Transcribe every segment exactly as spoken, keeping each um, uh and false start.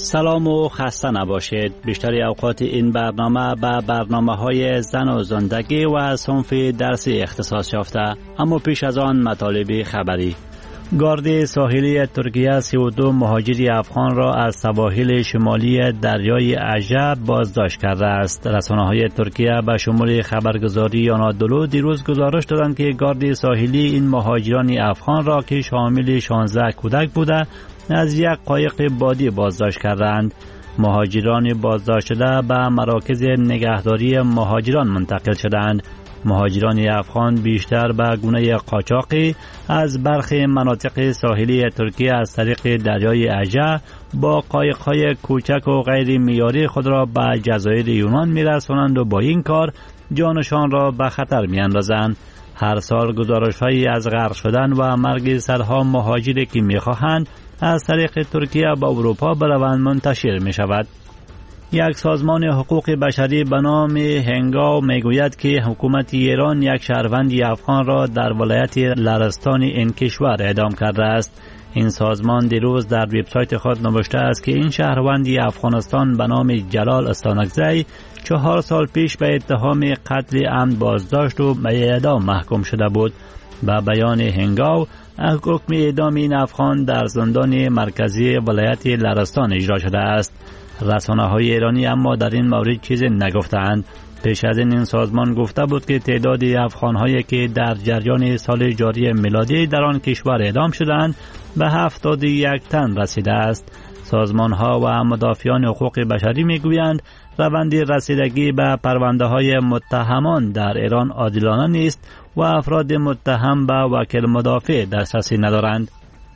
سلام و خسته نباشید. بیشتر اوقات این برنامه به برنامه های زن و زندگی و صنف درسی اختصاص یافته. اما پیش از آن مطالب خبری. گارد ساحلی ترکیه سی و دو مهاجر افغان را از سواحل شمالی دریای اژه بازداشت کرده است. رسانه‌های ترکیه به شمول خبرگزاری آنادولو دیروز گزارش دادند که گارد ساحلی این مهاجران افغان را که شامل شانزده کودک بوده از یک قایق بادی بازداشت کردند. مهاجران بازداشت شده به مراکز نگهداری مهاجران منتقل شدند. مهاجران افغان بیشتر به گونه قاچاقی از برخی مناطق ساحلی ترکیه از طریق دریای اژه با قایق‌های کوچک و غیر معیاری خود را به جزایر یونان می‌رسانند و با این کار جانشان را به خطر می‌اندازند. هر سال گزارش‌هایی از غرق شدن و مرگ صدها مهاجری که می‌خواهند از طریق ترکیه به اروپا بروند منتشر می‌شود. یک سازمان حقوق بشری به نام هنگاو میگوید که حکومت ایران یک شهروند افغان را در ولایت لرستان این کشور اعدام کرده است. این سازمان دیروز در وبسایت خود نوشته است که این شهروند افغانستان به نام جلال استانکزی چهار سال پیش به اتهام قتل عمد بازداشت و به اعدام محکوم شده بود. به بیان هنگاو، حکم اعدام این افغان در زندان مرکزی ولایت لرستان اجرا شده است. رسانه‌های ایرانی اما در این مورد چیزی نگفتند. پیش از این این سازمان گفته بود که تعداد افغان‌هایی که در جریان سال جاری میلادی در آن کشور اعدام شدند به هفتاد و یک تن رسیده است. سازمان‌ها و مدافعان حقوق بشری می‌گویند روند رسیدگی به پرونده‌های متهمان در ایران عادلانه نیست و افراد متهم به وکیل مدافع دسترسی ندارند.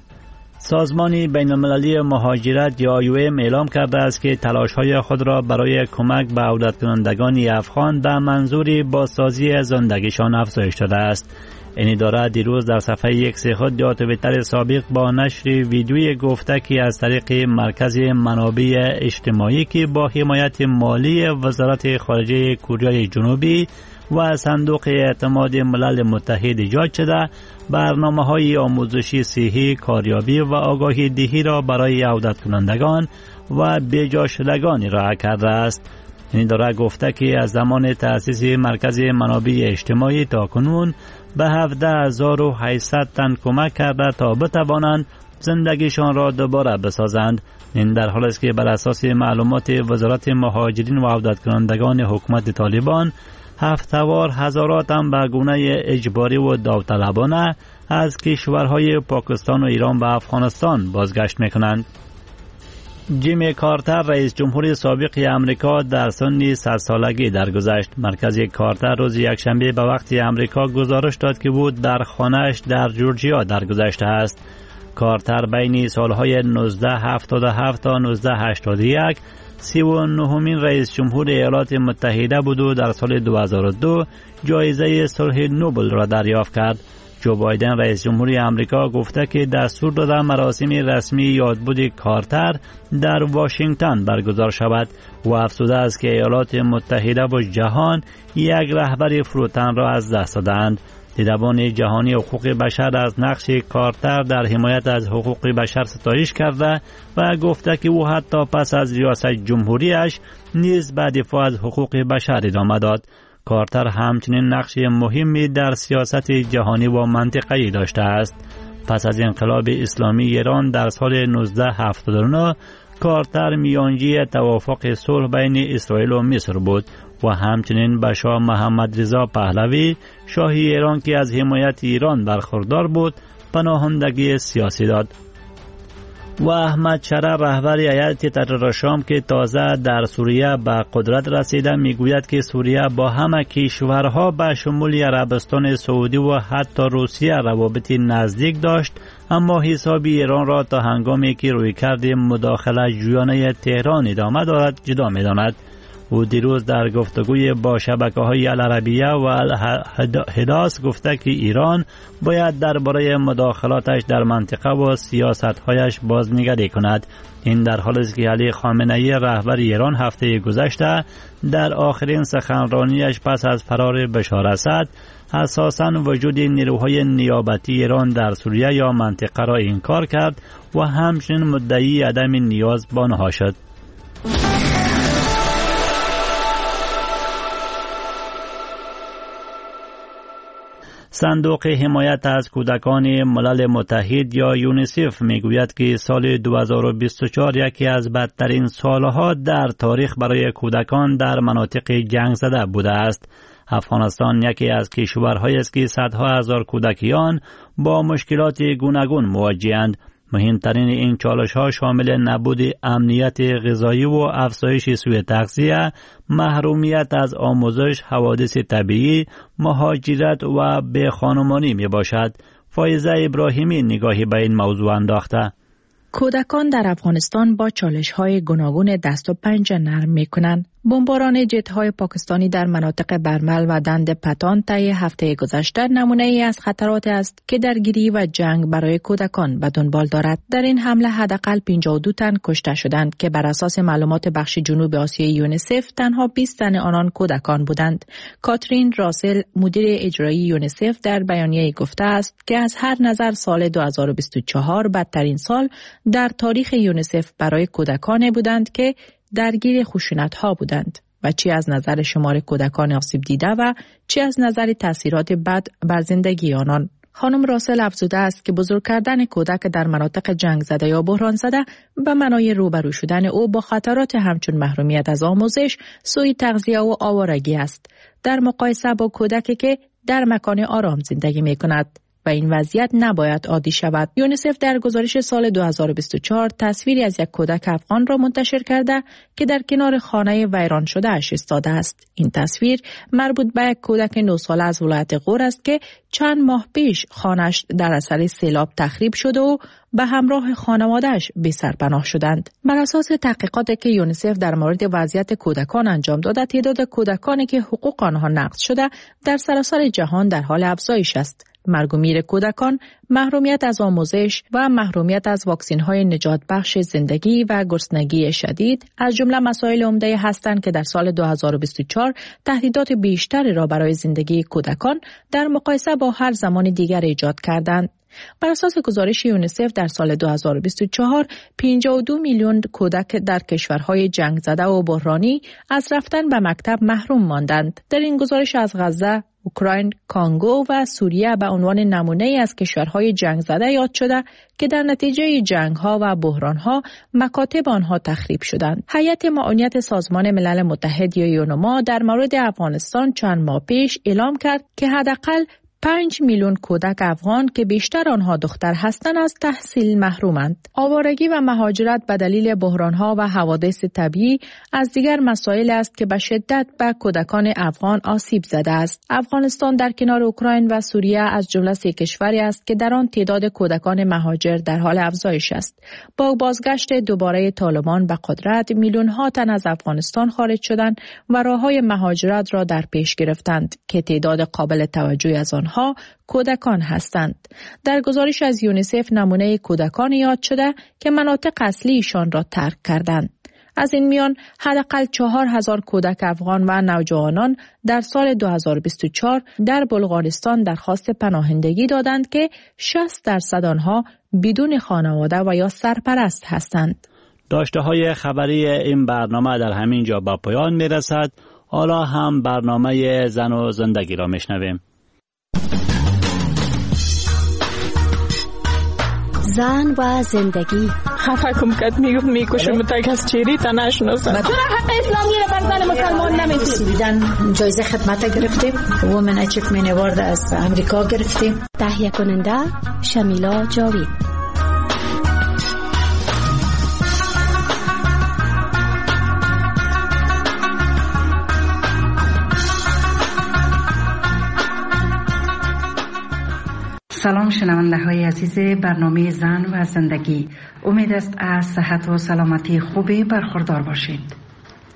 سازمان بین المللی مهاجرت یا آی او ام اعلام کرده است که تلاش‌های خود را برای کمک به عودت کنندگان افغان به منظور بازسازی زندگیشان افزایش داده است. این اداره دیروز در صفحه ایکس خود یا توییتر سابق با نشر ویدیویی گفته که از طریق مرکز منابع اجتماعی که با حمایت مالی وزارت خارجه کره جنوبی و صندوق اعتماد ملل متحد ایجاد شده برنامه‌های آموزشی صحی، کاریابی و آگاهی دهی را برای عودت کنندگان و بیجا شدگان ارائه کرده است. این اداره گفته که از زمان تأسیس مرکز منابع اجتماعی تا کنون به هفده هزار و هشتصد تن کمک کرده تا بتوانند زندگیشان را دوباره بسازند. این در حالی است که بر اساس معلومات وزارت مهاجرین و عودت کنندگان حکومت طالبان هفتوار هزارات هم به گونه اجباری و داوطلبانه از کشورهای پاکستان و ایران و افغانستان بازگشت میکنند. جیمی کارتر رئیس جمهور سابق امریکا در سن صد سالگی درگذشت. مرکز کارتر روز یکشنبه به وقت امریکا گزارش داد که بود در خانه‌اش در جورجیا درگذشته است. کارتر بین سالهای نوزده هفتاد و هفت تا نوزده هشتاد و یک سی و نهمین رئیس جمهور ایالات متحده بود و در سال دو هزار و دو جایزه صلح نوبل را دریافت کرد. جو بایدن رئیس جمهور آمریکا گفته که دستور داده مراسم رسمی یادبود کارتر در واشنگتن برگزار شود و افزوده است که ایالات متحده و جهان یک رهبر فروتن را از دست دادند. دیدبان جهانی حقوق بشر از نقش کارتر در حمایت از حقوق بشر ستایش کرده و گفته که او حتی پس از ریاست جمهوریش نیز به دفاع از حقوق بشر ادامه داد. کارتر همچنین نقش مهمی در سیاست جهانی و منطقه‌ای داشته است. پس از انقلاب اسلامی ایران در سال نوزده هفتاد و نه کارتر میانجی توافق صلح بین اسرائیل و مصر بود و همچنین به شاه محمد رضا پهلوی شاه ایران که از حمایت ایران برخوردار بود پناهندگی سیاسی داد. و احمد شرع رهبر هیئت تحریر شام که تازه در سوریه به قدرت رسیده میگوید که سوریه با همه کشورها به شمول عربستان سعودی و حتی روسیه روابط نزدیک داشت، اما حساب ایران را تا هنگامی که رویکرد مداخله جویانه تهران ادامه دارد جدا می‌داند. او دیروز در گفتگوی با شبکه‌های العربیه و الحداث گفته که ایران باید درباره مداخلاتش در منطقه و سیاست‌هایش بازنگری کند. این در حالی است که علی خامنه‌ای رهبر ایران هفته گذشته در آخرین سخنرانیش پس از فرار بشار اسد اساساً وجود نیروهای نیابتی ایران در سوریه یا منطقه را انکار کرد و همچنین مدعی عدم نیاز به آنها شد. صندوق حمایت از کودکان ملل متحد یا یونیسف میگوید که سال دو هزار و بیست و چهار یکی از بدترین سالها در تاریخ برای کودکان در مناطق جنگ زده بوده است. افغانستان یکی از کشورهایی است که صدها هزار کودکیان با مشکلات گوناگون مواجه‌اند. مهمترین این چالش‌ها شامل نبود امنیت غذایی و افزایش سوء تغذیه، محرومیت از آموزش، حوادث طبیعی، مهاجرت و بی‌خانمانی میباشد. فایزه ابراهیمی نگاهی به این موضوع انداخته. کودکان در افغانستان با چالش‌های گوناگون دست و پنجه نرم می‌کنند. بمباران جت‌های پاکستانی در مناطق برمل و دند پتان طی هفته گذشته نمونه ای از خطرات است که درگیری و جنگ برای کودکان به دنبال دارد. در این حمله حداقل پنجاه و دو تن کشته شدند که بر اساس معلومات بخش جنوب آسیای یونیسف تنها بیست تن آنان کودکان بودند. کاترین راسل مدیر اجرایی یونیسف در بیانیه گفته است که از هر نظر سال دو هزار و بیست و چهار بدترین سال در تاریخ یونیسف برای کودکان بودند که درگیر خشونت‌ها بودند و چی از نظر شمار کودکان آسیب دیده و چی از نظر تاثیرات بد بر زندگی آنان. خانم راسل افزوده است که بزرگ کردن کودک در مناطق جنگ زده یا بحران زده به معنای روبرو شدن او با خطرات همچون محرومیت از آموزش، سوء تغذیه و آوارگی است، در مقایسه با کودکی که در مکان آرام زندگی می کند و این وضعیت نباید عادی شود. یونیسف در گزارش سال دو هزار و بیست و چهار تصویری از یک کودک افغان را منتشر کرده که در کنار خانه ویران شده اش ایستاده است. این تصویر مربوط به یک کودک نه ساله از ولایت غور است که چند ماه پیش خانه‌اش در اثر سیلاب تخریب شده و به همراه خانواده‌اش بی سرپناه شدند. بر اساس تحقیقاتی که یونیسف در مورد وضعیت کودکان انجام داده، تعداد کودکانی که حقوق آنها نقض شده در سراسر جهان در حال افزایش است. مرگ و میر کودکان، محرومیت از آموزش و محرومیت از واکسین‌های نجات بخش زندگی و گرسنگی شدید از جمله مسائل عمده هستند که در سال دو هزار و بیست و چهار تهدیدات بیشتری را برای زندگی کودکان در مقایسه با هر زمان دیگر ایجاد کردند. بر اساس گزارش یونیسف در سال دو هزار و بیست و چهار پنجاه و دو میلیون کودک در کشورهای جنگ زده و بحرانی از رفتن به مکتب محروم ماندند. در این گزارش از غزه، اوکراین، کانگو و سوریه به عنوان نمونه از کشورهای جنگ زده یاد شده که در نتیجه جنگ‌ها و بحران‌ها مکاتب آنها تخریب شدند. هیئت معاونت سازمان ملل متحد یا یونما در مورد افغانستان چند ماه پیش اعلام کرد که حداقل پنج میلیون کودک افغان که بیشتر آنها دختر هستند از تحصیل محرومند. آوارگی و مهاجرت به دلیل بحران‌ها و حوادث طبیعی از دیگر مسائل است که به شدت به کودکان افغان آسیب زده است. افغانستان در کنار اوکراین و سوریه از جمله سه کشوری است که در آن تعداد کودکان مهاجر در حال افزایش است. با بازگشت دوباره طالبان به قدرت، میلیون‌ها تن از افغانستان خارج شدند و راه‌های مهاجرت را در پیش گرفتند که تعداد قابل توجهی از آنها ها کودکان هستند. در گزارش از یونیسف نمونه کودکان یاد شده که مناطق اصلیشان را ترک کردند. از این میان حداقل چهار هزار کودک افغان و نوجوانان در سال دو هزار و بیست و چهار در بلغارستان درخواست پناهندگی دادند که شصت درصد آنها بدون خانواده و یا سرپرست هستند. داشته های خبری این برنامه در همین جا با پایان می رسد. حالا هم برنامه زن و زندگی را میشنویم. زن و زندگی. خفه کم کت میگفت میکشم تا کس چیری تا نشناسم. چرا حق اسلامی را بر زن مسلمان نمیدید؟ جایزه خدمت گرفتیم. وومن اچیومنت اوارد از امریکا گرفتیم. تهیه کننده شمیلا جاوید. سلام شنونده های عزیز برنامه زن و زندگی. امید است از صحت و سلامتی خوبی برخوردار باشید.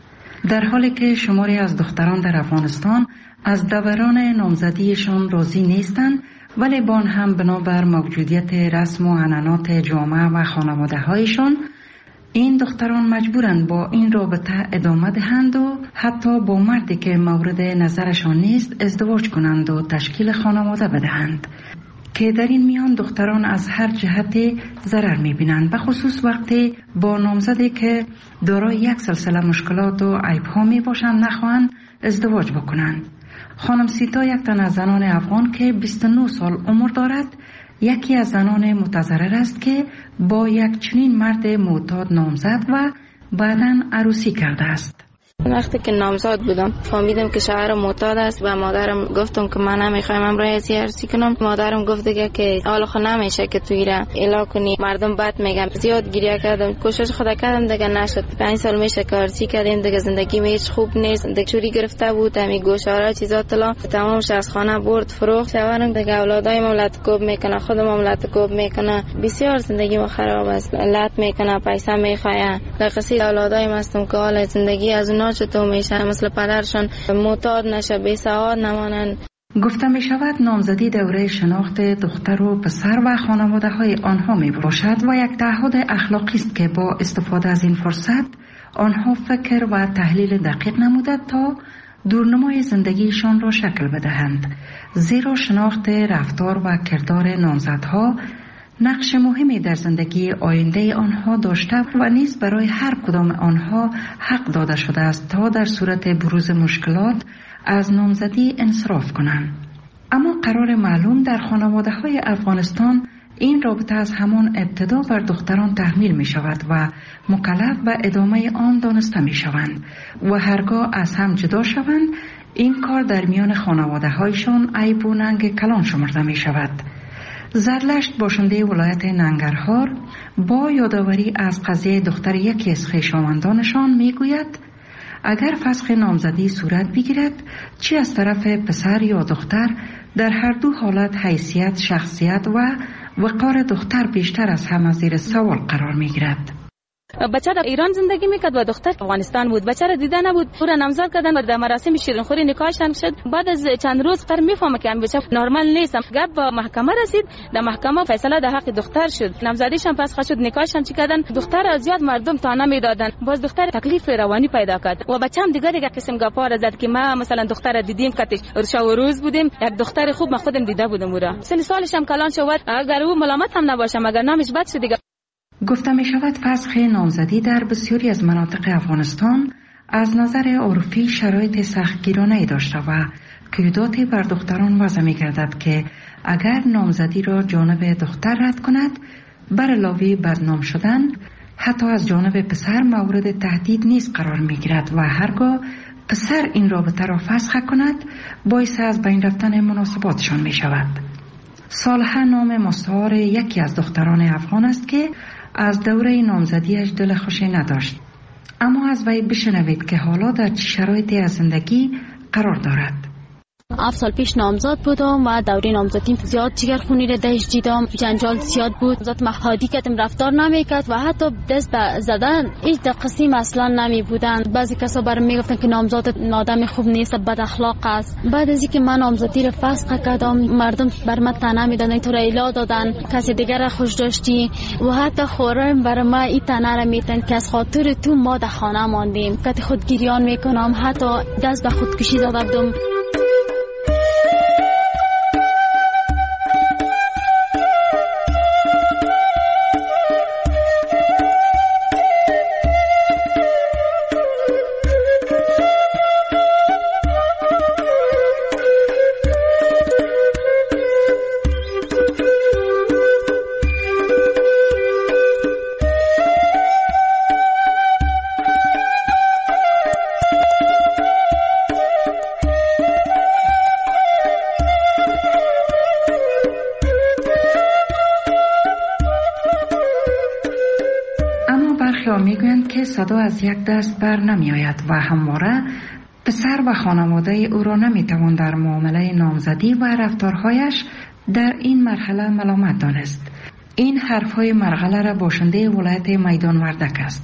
در حالی که شماری از دختران در افغانستان از دوران نامزدیشان راضی نیستند، ولی با آن هم بنابر موجودیت رسم و عنعنات جامعه و خانواده هایشان این دختران مجبورند با این رابطه ادامه دهند و حتی با مردی که مورد نظرشان نیست ازدواج کنند و تشکیل خانواده بدهند، که در این میان دختران از هر جهت ضرر می‌بینند، به خصوص وقتی با نامزدی که دارای یک سلسله مشکلات و عیب‌ها میباشند نخواهند ازدواج بکنند. خانم سیتا یک تن از زنان افغان که بیست و نه سال عمر دارد، یکی از زنان متضرر است که با یک چنین مرد معتاد نامزد و بعداً عروسی کرده است. وقتی که نامزد بودم فهمیدم که شوهر معتاد است و مادرم گفتم که من نمیخوایم امروز عروسی کنم. مادرم گفت دیگه که حالا خود نمیشه که توی را اعلام کنی، مردم بد میگن. زیاد گریه کردم، کوشش خدا کردم دیگه نشد. پنج سال میشه که عروسی کردیم دیگه، زندگی هیچ خوب نیست. دیگه چوری گرفته بود، همین گوشواره چیزا طلا تمامش از خانه برد فروخت. شوهرم دیگه اولادای مملت کوب میکنه، خود مملت کوب میکنه، بسیار زندگی ما خراب است. لط میکنه، پیسه میخواه. در قصه اولادای مستم که حال زندگی از اونا چطور میشه، مثل پدرشان معتاد نشه، بی سواد نمانند. گفته می شود نامزدی دوره شناخت دختر و پسر و خانواده های آنها می باشد و یک تعهد اخلاقی است که با استفاده از این فرصت آنها فکر و تحلیل دقیق نموده تا دورنمای زندگیشان را شکل بدهند، زیرا شناخت رفتار و کردار نامزدها نقش مهمی در زندگی آینده آنها داشته و نیز برای هر کدام آنها حق داده شده است تا در صورت بروز مشکلات از نامزدی انصراف کنند. اما قرار معلوم در خانواده های افغانستان این رابطه از همان ابتدا بر دختران تحمیل می شود و مکلف به ادامه آن دانسته می شوند و هرگاه از هم جدا شوند این کار در میان خانواده هایشان عیب و ننگ کلان شمرده می شود. زرلشت باشنده ولایت ننگرهار با یادآوری از قضیه دختر یکی از خویشاوندانشان می گوید اگر فسخ نامزدی صورت بگیرد، چه از طرف پسر یا دختر، در هر دو حالت حیثیت، شخصیت و وقار دختر بیشتر از همه زیر سوال قرار می گیرد. بچه در ایران زندگی میکرد و دختر افغانستان بود. بچه را دیده نبود، او را نامزد کردن و در مراسم شیرینخوری نکاحشان شد. بعد از چند روز دختر میفهمه که این بچه نرمال نیست. گپ به محکمه رسید، در محکمه فیصله در حق دختر شد. نامزدیشان فسخ شد، نکاحشان چی کردن، دختر زیاد مردم تانه میدادن. باز دختر تکلیف روانی پیدا کرد و بچه هم دیگه دیگه قسم گپا را زد که ما مثلا دختر را دیدیم کتش شب و روز بودیم، یک دختر خوب ما خودم دیده بودم. او را سن سالش هم کلان شد، اگر او ملامت هم نباشه مگر نامش بد شد دیگه. گفته می شود فسخ نامزدی در بسیاری از مناطق افغانستان از نظر عرفی شرایط سختگیرانه‌ای داشته و قیوداتی بر دختران وضع می گردد که اگر نامزدی را جانب دختر رد کند، بر علاوه بدنام شدن حتی از جانب پسر مورد تهدید نیز قرار می گیرد و هرگاه پسر این رابطه را فسخ کند باعث از بین رفتن مناسباتشان می شود. صالحه نام مستعار یکی از دختران افغان است که از دوره نامزدیش دل خوشی نداشت، اما از وی بشنوید که حالا در چه شرایطی از زندگی قرار دارد. هفت سال پیش نامزد بودم و دوره نامزدیم زیاد جگرخونی را دهش دیدم، جنجال زیاد بود، ذات محادی کردم رفتار نمیکرد و حتی دست به زدن هیچ دقیقی اصلا نمی بودن. بعضی کسا برام میگفتن که نامزد آدم خوب نیست، بد اخلاق است. بعد از اینکه من نامزدی را فسخ کردم مردم بر من طعنه میدادن، تو را ایلا دادن، کسی دیگر را خوش داشتی و حتی خورم بر ما این طعنه را میتن که از خاطر تو ما در خانه ماندیم، که خودگیریان میکنم، حتی دست به خودکشی زدم. میگویند که صدا از یک دست بر نمی آید و همواره پسر و خانواده او را نمی توان در معامله نامزدی و رفتارهایش در این مرحله ملامت دانست. این حرفهای مرغله را باشنده ولایت میدان وردک است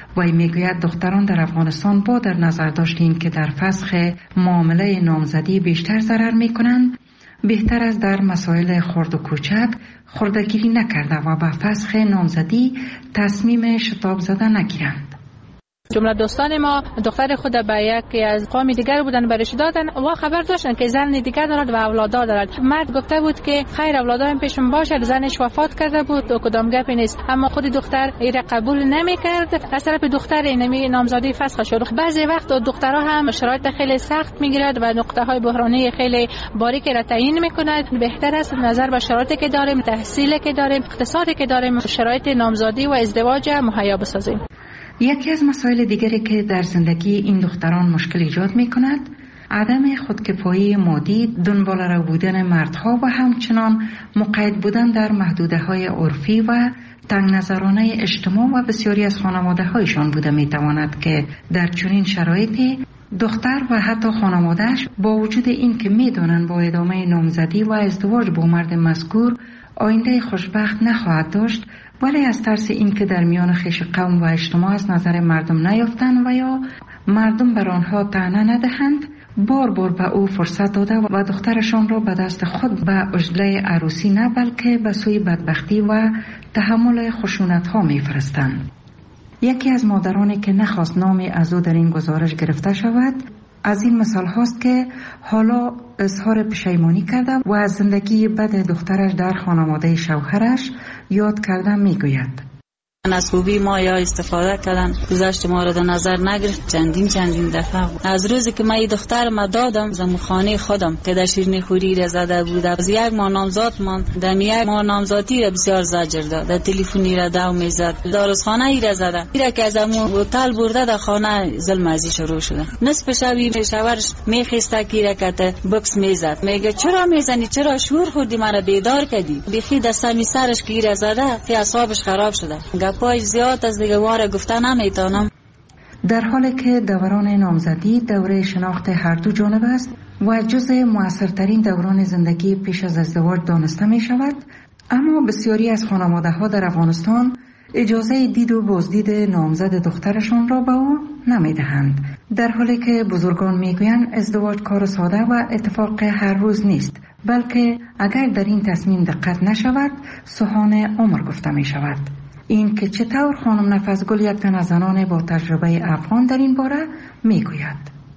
وی میگوید دختران در افغانستان با در نظر داشتیم که در فسخ معامله نامزدی بیشتر ضرر میکنند، بهتر است در مسائل خرد و کوچک خردگیری نکرده و به فسخ نامزدی تصمیم شتاب زده نگیرند. جمله دوستان ما دختر خود به یکی از قوم دیگر بودن برش دادن و خبر داشتن که زن دیگر دارد و اولادا دارد. مرد گفته بود که خیر اولادایم پیشم باشد، زنش وفات کرده بود و کدام گپی نیست، اما خود دختر ایره قبول نمیکرد. از طرف دختر اینمی نامزدی فسخ شد. بعضی وقت دخترها هم شرایط خیلی سخت میگیرد و نقطه های بحرانی خیلی باریکی را تعیین میکند. بهتر است نظر به شرایطی که داریم، تحصیلی که داریم، اقتصادی که داریم، شرایط نامزدی و ازدواج مهیا بسازیم. یکی از مسائل دیگری که در زندگی این دختران مشکل ایجاد می کند عدم خودکفایی مادی، دنبال رو بودن مردها و همچنان مقید بودن در محدوده های عرفی و تنگ نظرانه اجتماع و بسیاری از خانواده هایشان بوده می تواند که در چنین شرایطی دختر و حتی خانوادهش با وجود این که می دانند با ادامه نامزدی و ازدواج با مرد مذکور آینده خوشبخت نخواهد داشت، ولی از ترس اینکه در میان خویش قوم و اجتماع از نظر مردم نیافتند و یا مردم بر آنها طعنه ندهند، بار بار به او فرصت داده و دخترشان را به دست خود به عجله عروسی نه بلکه به سوی بدبختی و تحمل خشونت ها می فرستند. یکی از مادرانی که نخواست نامی از او در این گزارش گرفته شود از این مثال هاست که حالا اظهار پشیمانی کرده و از زندگی بد دخترش در خانواده شوهرش یاد کرده می گوید. از خوبی ما یا استفاده کردن، گذشت ما را در نظر نگرفت. چندین چندین دفعه از روزی که من این دختر ما دادم زمو خانه خودم که در شیرینی خوری را زده بود، از یک ماه نامزاد من در یک ماه نامزادی را بسیار زجر داد، در تلفنی را دو میزد، دارس خانه ای را زده، ایرا که از امو هتل برده در خانه ظلم ازی شروع شده. نصف شبی شوهرش میخسته کی را که بکس میزد، میگه چرا میزنی، چرا شور خوردی، مرا بیدار کردی. بخی دستمی سرش کی را زده که اعصابش خراب شده. پای زیاد از دیگه واره گفته نمیتونم. در حالی که دوران نامزدی دوره شناخت هر دو جانب است و جزء موثرترین دوران زندگی پیش از ازدواج دانسته می شود، اما بسیاری از خانواده ها در افغانستان اجازه دید و بازدید نامزد دخترشان را به او نمی دهند، در حالی که بزرگان می گویند ازدواج کار ساده و اتفاق هر روز نیست، بلکه اگر در این تصمیم دقت نشود سوهان عمر گفته می شود. این که چطور خانم نفسگل یک تن از زنان با تجربه افغان در این باره میگوید.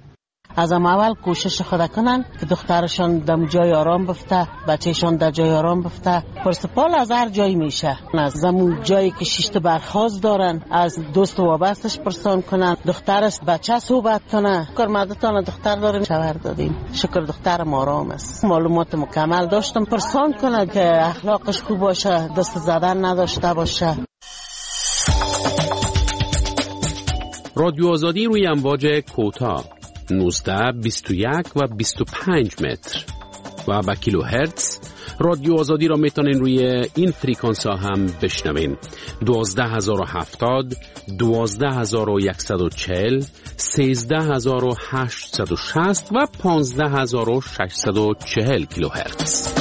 از اول کوشش خود کنن که دخترشان در جای آرام بفته، بچهشان در جای آرام بفته. پرسپال از هر جایی میشه، از زمون جایی که شیشت برخواست دارن از دوست و وابستش پرسان کنن، دخترش بچه صحبت کنه. شکر مدتان دختر داریم شوهر دادیم، شکر دخترم آرام است، معلومات مکمل داشتم، پرسان کنه که اخلاقش خوب باشه، دست زدن نداشته باشه. رادیو آزادی روی امواج کوتاه نوزده، بیست و یک و بیست و پنج متر و با کیلو هرتز. رادیو آزادی را میتونین روی این فریکانس ها هم بشنوین: دوازده هزار و هفتاد، دوازده هزار و صد و چهل، سیزده هزار و هشتصد و شصت و پانزده هزار و ششصد و چهل کیلو هرتز.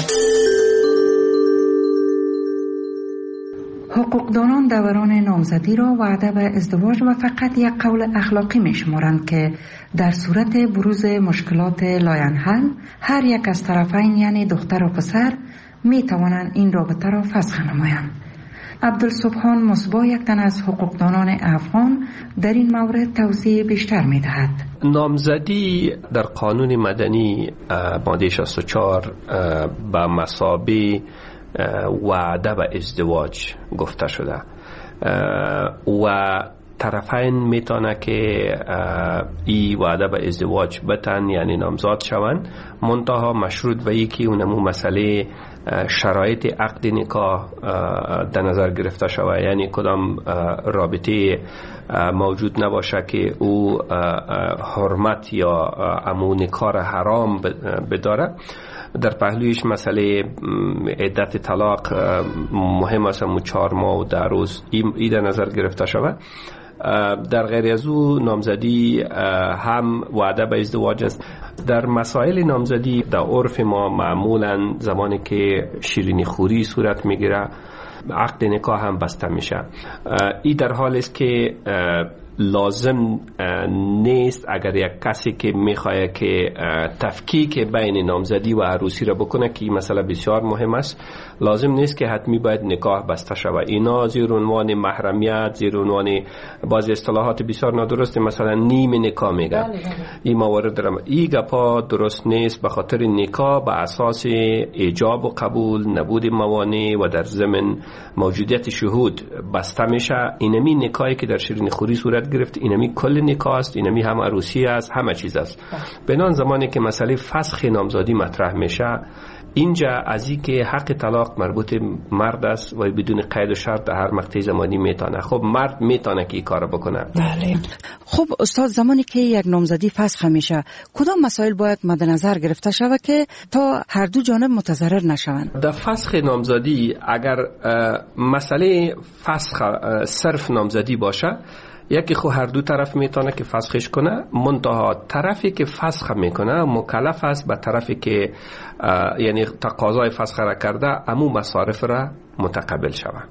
حقوقدانان دوران نامزدی را وعده به ازدواج و فقط یک قول اخلاقی می شمارند که در صورت بروز مشکلات لاینحل هر یک از طرفین یعنی دختر و پسر می توانند این رابطه را فسخ نمایند. عبدالسبحان مصباح یک تن از حقوقدانان افغان در این مورد توضیح بیشتر می دهد. نامزدی در قانون مدنی ماده شصت و چهار به مثابه وعده به ازدواج گفته شده و طرفین میتونه که ای وعده به ازدواج بتن یعنی نامزاد شوند، منتها مشروط به یکی اونمو مسئله شرایط عقد نکاح در نظر گرفته شود، یعنی کدام رابطه موجود نباشه که او حرمت یا امو نکاح حرام بداره. در پهلویش مسئله عدت طلاق مهم است، مو چهار ماه و ده روز ای در نظر گرفته شود. در غیر از او نامزدی هم وعده به ازدواج است. در مسائل نامزدی در عرف ما معمولا زمانی که شیرینی خوری صورت میگیره عقد نکاح هم بسته میشه. ای در حال است که لازم نیست اگر یک کسی که میخواه که تفکیک بین نامزدی و عروسی را بکنه که این مسئله بسیار مهم است، لازم نیست که حتمی باید نکاح بسته شود. اینا زیر عنوان محرمیت، زیر عنوان بعضی اصطلاحات بسیار نادرست مثلا نیم نکاح میگن، این موارد را این گپا درست نیست. به خاطر نکاح به اساس ایجاب و قبول، نبود موانع و در ضمن موجودیت شهود بسته میشه. اینمی نکاحی که در شیرین خوری صورت گرفت، اینمی کل نکاح است، اینمی هم عروسی است، همه چیز است. بنان زمانی که مسئله فسخ نامزدی مطرح میشه، اینجا از این که حق طلاق مربوط مرد است و بدون قید و شرط در هر مقطع زمانی میتونه. خب مرد میتونه که این کار بکنه. بله. خب استاد، زمانی که یک نامزدی فسخ میشه، کدام مسائل باید مد نظر گرفته شود که تا هر دو جانب متضرر نشوند؟ در فسخ نامزدی اگر مسئله فسخ صرف نامزدی باشه، یکی خو هر دو طرف میتونه که فسخش کنه، منتها طرفی که فسخ میکنه مکلف است به طرفی که یعنی تقاضای فسخ را کرده امو مصارف را متقبل شود.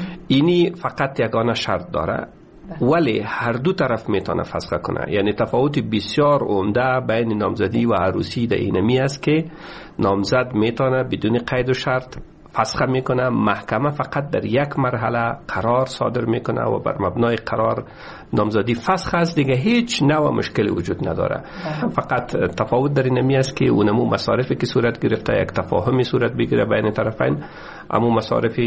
اینی فقط یگانه شرط داره، ولی هر دو طرف میتونه فسخ کنه. یعنی تفاوت بسیار عمده بین نامزدی و عروسی در اینمی است که نامزد میتونه بدون قید و شرط فسخ میکنه، محکمه فقط در یک مرحله قرار صادر میکنه و بر مبنای قرار نامزدی فسخ است، دیگه هیچ نوع مشکلی وجود نداره. فقط تفاوت در اینمی است که اونمو مصارفی که صورت گرفته یک تفاهمی صورت بگیره بین طرفین، اما مصارف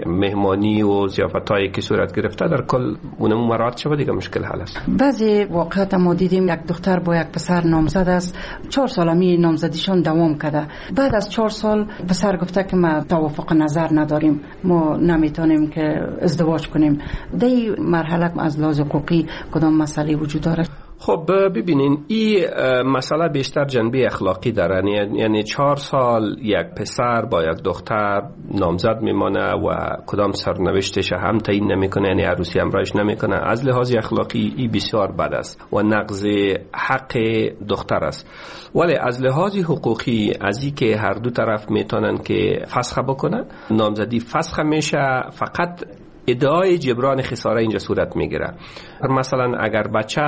مهمانی و ضیافتایی که صورت گرفته در کل اونمو مراعات شود، دیگه مشکل حل است. بعضی واقعات ما دیدیم یک دختر با یک پسر نامزد است، چهار سالمی نامزدیشون دوام کرده. بعد از چهار سال پسر گفته که ما توافق نظر نداریم، ما نمیتونیم که ازدواج کنیم. در این مرحله از لحاظ حقوقی کدام مسئله وجود داره؟ خب ببینین، این مسئله بیشتر جنبه اخلاقی داره. یعنی چهار سال یک پسر با یک دختر نامزد میمانه و کدام سرنوشتش هم تعیین نمیکنه، یعنی عروسی همراهش نمیکنه. از لحاظ اخلاقی این بسیار بد است و نقض حق دختر است. ولی از لحاظ حقوقی، از این که هر دو طرف میتونن که فسخ بکنن، نامزدی فسخ میشه، فقط ادعای جبران خساره اینجا صورت میگیره. مثلا اگر بچه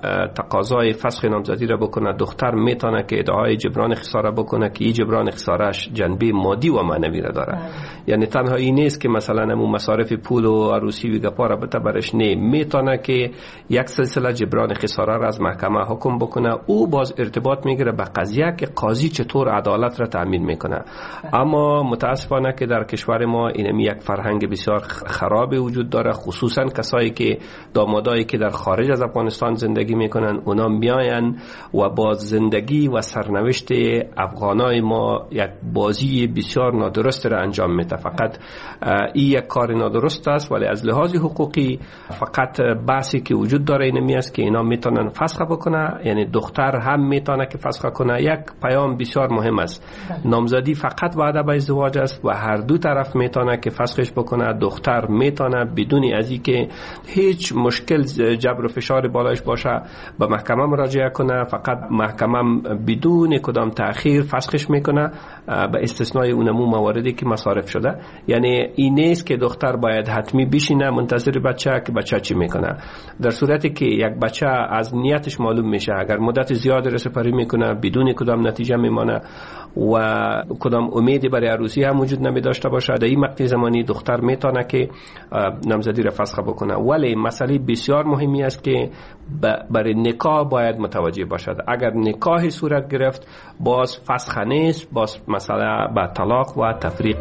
تقاضای فسخ نامزدی را بکنه، دختر میتونه که ادعای جبران خساره بکنه که این جبران خسارهش جنبه مادی و معنوی را داره. یعنی تنها این نیست که مثلا همون مصارف پول و عروسی و گپا را بده برش، نه، میتونه که یک سلسله جبران خساره را از محکمه حکم بکنه. او باز ارتباط میگیره به قضیه که قاضی چطور عدالت را تامین میکنه. اما متاسفانه که در کشور ما این یک فرهنگ بسیار خراب وجود داره، خصوصا کسایی که دامادایی که در خارج از افغانستان زندگی میکنن، اونا میاین و با زندگی و سرنوشت افغانای ما یک بازی بسیار نادرست را انجام میده. فقط این یک کار نادرست است، ولی از لحاظ حقوقی فقط بحثی که وجود داره اینمی است که اینا میتونن فسخ بکنه، یعنی دختر هم میتونه که فسخ کنه. یک پیام بسیار مهم است، نامزدی فقط وعده به ازدواج است و هر دو طرف میتونه که فسخش بکنه. دختر میتونه بدون از اینکه هیچ مشکل جبر و فشار بالایش باشه به محکمه مراجعه کنه، فقط محکمه بدون کدام تأخیر فسخش میکنه به استثنای اونمو مواردی که مصارف شده. یعنی این نیست که دختر باید حتمی بشینه منتظر بچه که بچه چی میکنه. در صورتی که یک بچه از نیتش معلوم میشه، اگر مدت زیاد رسپری میکنه بدون کدام نتیجه میمانه و کدام امیدی برای عروسی هم وجود نمی داشته باشه، در این مقطع زمانی دختر میتونه که نامزدی را فسخ بکنه. ولی مسئله بسیار مهمی است که برای نکاح باید متوجه باشد. اگر نکاح صورت گرفت باز فسخ نیست، باز مسئله به طلاق و تفریق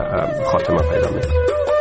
خاتمه پیدا میکنه.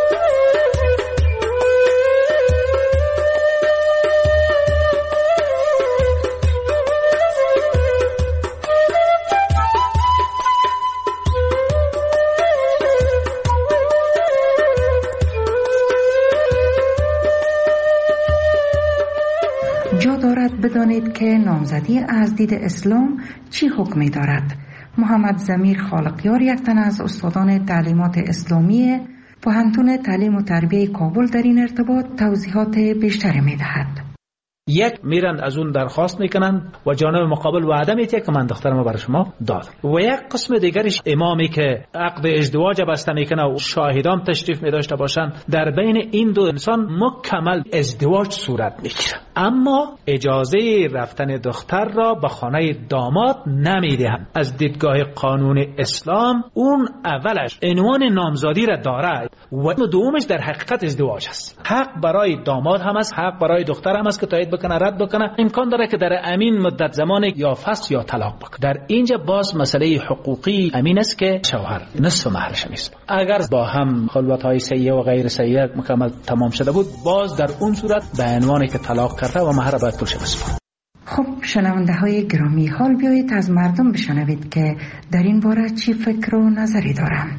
جا دارد بدانید که نامزدی از دید اسلام چی حکمی دارد. محمد ضمیر خالقیار، یک تن از استادان تعلیمات اسلامی پوهنتون تعلیم و تربیه کابل، در این ارتباط توضیحات بیشتری می دهد. یک، میرن از اون درخواست میکنن و جانب مقابل وعده میده که من دخترمو برای شما دادم. و یک قسم دیگرش امامی که عقد ازدواج بسته میکنه و شاهدان تشریف میداشته باشن، در بین این دو انسان مکمل ازدواج صورت میگیره. اما اجازه رفتن دختر را به خانه داماد نمیدهند. از دیدگاه قانون اسلام اون اولش عنوان نامزادی را دارد و دومش در حقیقت ازدواج است. حق برای داماد هم است، حق برای دختر هم است که تایید بکنه رد بکنه. امکان داره که در امین مدت زمان یا فسخ یا طلاق بکنه. در اینجا باز مسئله حقوقی امین است که شوهر نصف مهرش نیست. اگر با هم خلوت‌های سیئه و غیر سیئه مکمل تمام شده بود، باز در اون صورت به عنوان که طلاق کرده و مهر باید پولش بسپاره. خب شنونده های گرامی، حال بیایید از مردم بشنوید که در این باره چی فکر و نظری دارند.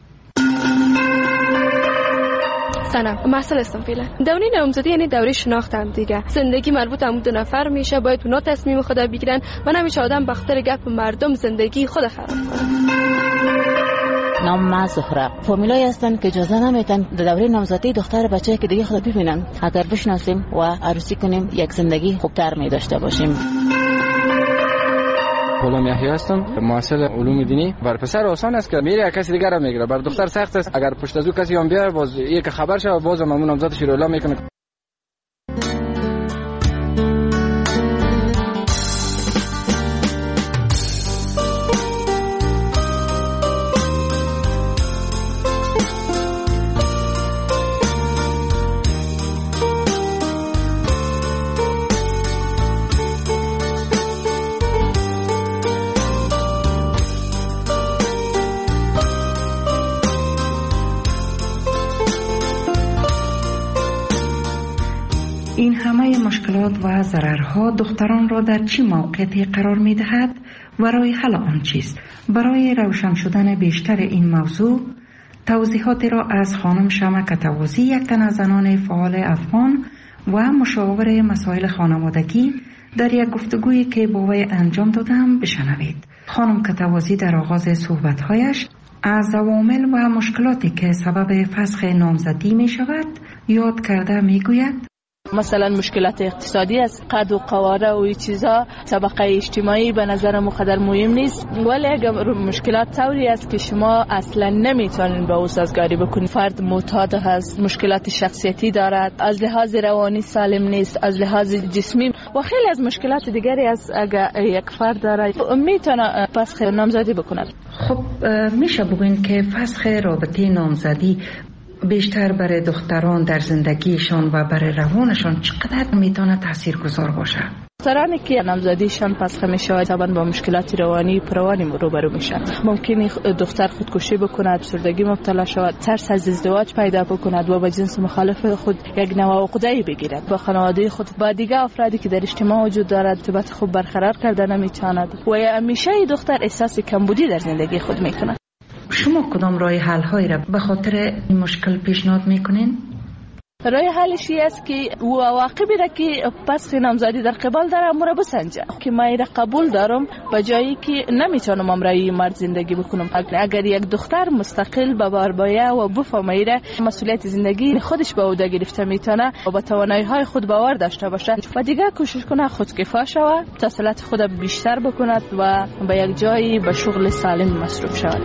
سلام، مسئله هستم فعلا. دوره نامزدی یعنی دوره شناخت هم دیگه. زندگی مربوط هم دو نفر میشه، باید اونا تصمیم خود بگیرن و نمیشه آدم به خاطر گپ مردم زندگی خود خراب کنه. نام ما زهره. فامیلایی هستن که اجازه نمیدن در دوره نامزدی دختر بچه‌ای که دیگه خود ببینن. اگر بشناسیم و عروسی کنیم یک زندگی خوبتر می داشته باشیم. غلام یحیی هستم، محصل علوم دینی. بر پسر آسان است که میره کسی دیگر رو میگیره، بر دختر سخت است. اگر پشت از او کسی هم بیاره باز یک خبر شه باز مامون نامزدش رو اعلام میکنه. این همه مشکلات و ضررها دختران را در چه موقعیتی قرار می دهد و راه حل آن چیست؟ برای روشن شدن بیشتر این موضوع توضیحاتی را از خانم شمک توازی، یک تن از زنان فعال افغان و مشاور مسائل خانوادگی، در یک گفتگویی که با وی انجام دادم بشنوید. خانم کتوازی در آغاز صحبت‌هایش از عوامل و مشکلاتی که سبب فسخ نامزدی می شود یاد کرده می گوید: مثلا مشکلات اقتصادی است، قد و قواره و این چیزا طبقه اجتماعی به نظر مقدر مهم نیست، ولی اگر مشکلات طوری است که شما اصلا نمیتونین با او سازگاری بکنید. فرد معتاد هست، مشکلات شخصیتی دارد، از لحاظ روانی سالم نیست، از لحاظ جسمی و خیلی از مشکلات دیگری است. اگر یک فرد داره میتونه فسخ نامزدی بکنه. خب میشه بگوین که فسخ رابطه نامزدی بیشتر برای دختران در زندگیشان و برای روانشان چقدر میتونه تاثیرگذار باشه؟ دخترانی که نامزدیشان فسخ میشه طبعا با مشکلات روانی پروانی روبرو میشن. ممکنه دختر خودکشی بکند، افسردگی مبتلا شود، ترس از ازدواج پیدا بکند و با جنس مخالف خود یک نوع عقده بگیرد. با خانواده خود با دیگه افرادی که در اجتماع وجود دارد ارتباط خوب برقرار کرده نمیتواند و همیشه دختر احساس کمبودی در زندگی خود میکند. شما کدام راه حل هایی را به خاطر این مشکل پیشنهاد میکنین؟ راه حلش است که او عواقبی را که پس نامزدی در قبال داره امور بسنجه که من را قبول دارم به جایی که نمیتونم امرای مرد زندگی بکنم. اگر یک دختر مستقل به بار بایه و بفهمه مسئولیت زندگی خودش به عهده گرفته میتونه و با توانایی های خود باور داشته باشه و دیگه کوشش کنه خودکفا شود، تسلط خود بیشتر بکند و به یک جایی به شغل سالم مصروف شود.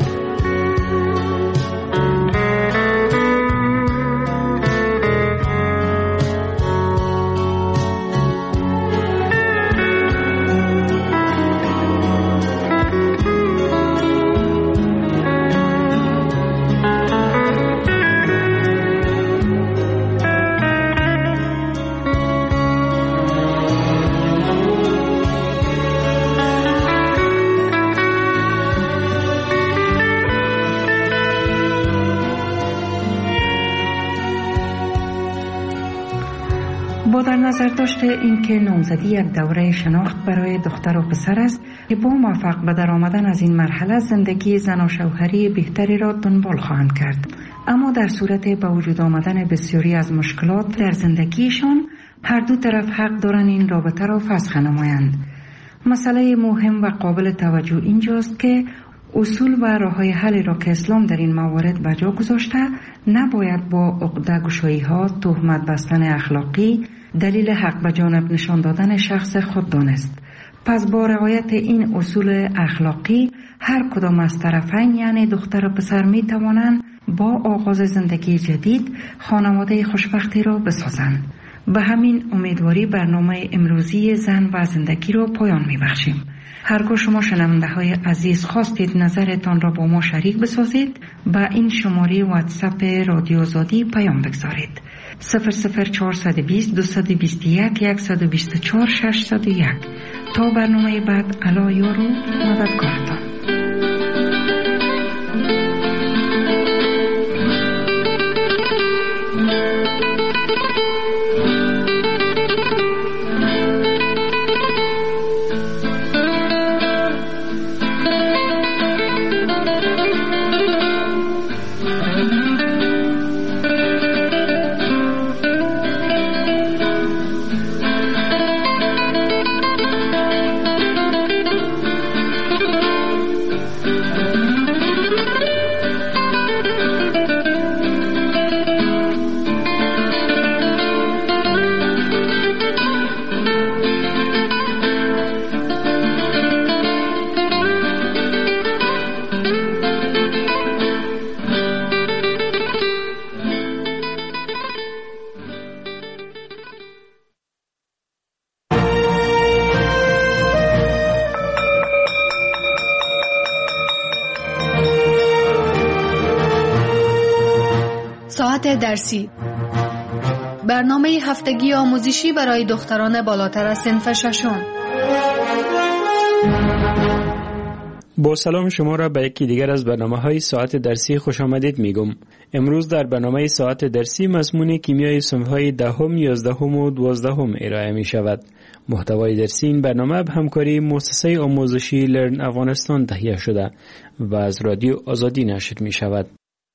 با در نظر داشته اینکه نامزدی یک دوره شناخت برای دختر و پسر است که با موفق به در آمدن از این مرحله زندگی زن و شوهری بهتری را دنبال خواهند کرد، اما در صورت به وجود آمدن بسیاری از مشکلات در زندگیشان هر دو طرف حق دارند این رابطه را فسخ نمایند. مسئله مهم و قابل توجه اینجاست که اصول و راه‌های حل را که اسلام در این موارد به جا گذاشته نباید با عقده گشایی ها، تهمت بستن اخلاقی دلیل حق به جانب نشان دادن شخص خود دانست. پس با رعایت این اصول اخلاقی هر کدام از طرفین یعنی دختر و پسر می توانند با آغاز زندگی جدید خانواده خوشبختی را بسازند. به همین امیدواری برنامه امروزی زن و زندگی را پایان می بخشیم. هرگاه شما شنونده های عزیز خواستید نظرتان را با ما شریک بسازید، به این شماره واتساپ رادیو آزادی پیام بگذارید. صفر صفر چهارصد و بیست دویست و بیست و یک صد و بیست و چهار ششصد و یک. تا برنامه بعد، الا یارو مددکارتان. ساعت درسی، برنامه هفتگی آموزشی برای دختران بالاتر از صنف ششم. با سلام شما را به یکی دیگر از برنامه‌های ساعت درسی خوش آمدید میگم. امروز در برنامه ساعت درسی مضمون کیمیای صنف‌های دهم، یازدهم و دوازدهم ارائه می شود. محتوای درسی این برنامه به همکاری مؤسسه آموزشی لرن افغانستان تهیه شده و از رادیو آزادی نشر می شود.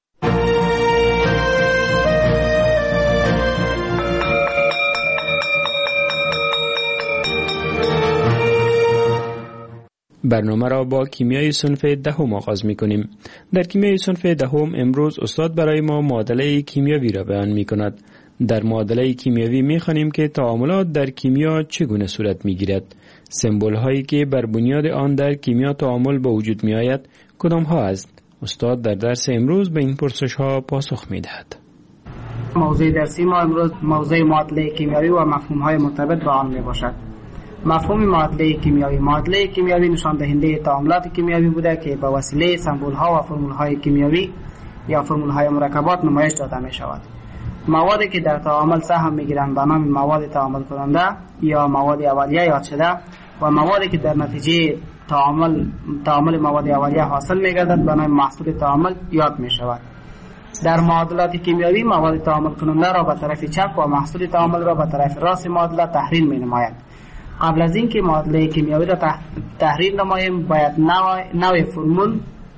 برنامه را با کیمیای صنف دهم آغاز می کنیم. در کیمیای صنف دهم امروز استاد برای ما معادله کیمیاوی را بیان می کند. در معادله کیمیاوی می خوانیم که تعاملات در کیمیا چگونه صورت می گیرد. سمبل هایی که بر بنیاد آن در کیمیا تعامل به وجود می آید کدام ها است؟ استاد در درس امروز به این پرسش ها پاسخ می دهد. موضوع درسی ما امروز موضوع معادله کیمیاوی و مفهوم های مرتبط با آن می باشد. مفهوم معادله کیمیاوی: معادله کیمیاوی نشان دهنده تعاملات کیمیاوی بوده که به وسیله سمبول ها و فرمول های کیمیاوی یا فرمول های مرکبات نمایش داده می شود. موادی که در تعامل سهم می گیرند به نام مواد تعامل کننده یا مواد اولیه یاد شده و موادی که در نتیجه تعامل تعامل مواد اولیه حاصل می گردد به نام محصول تعامل یاد می شود. در معادلات کیمیاوی مواد تعامل کننده را به طرف چپ و محصول تعامل را به طرف راست معادله تحریل می نماید. قبل از اینکه معادله کیمیاوی را تحریل نماییم باید نوع, نوع فرمول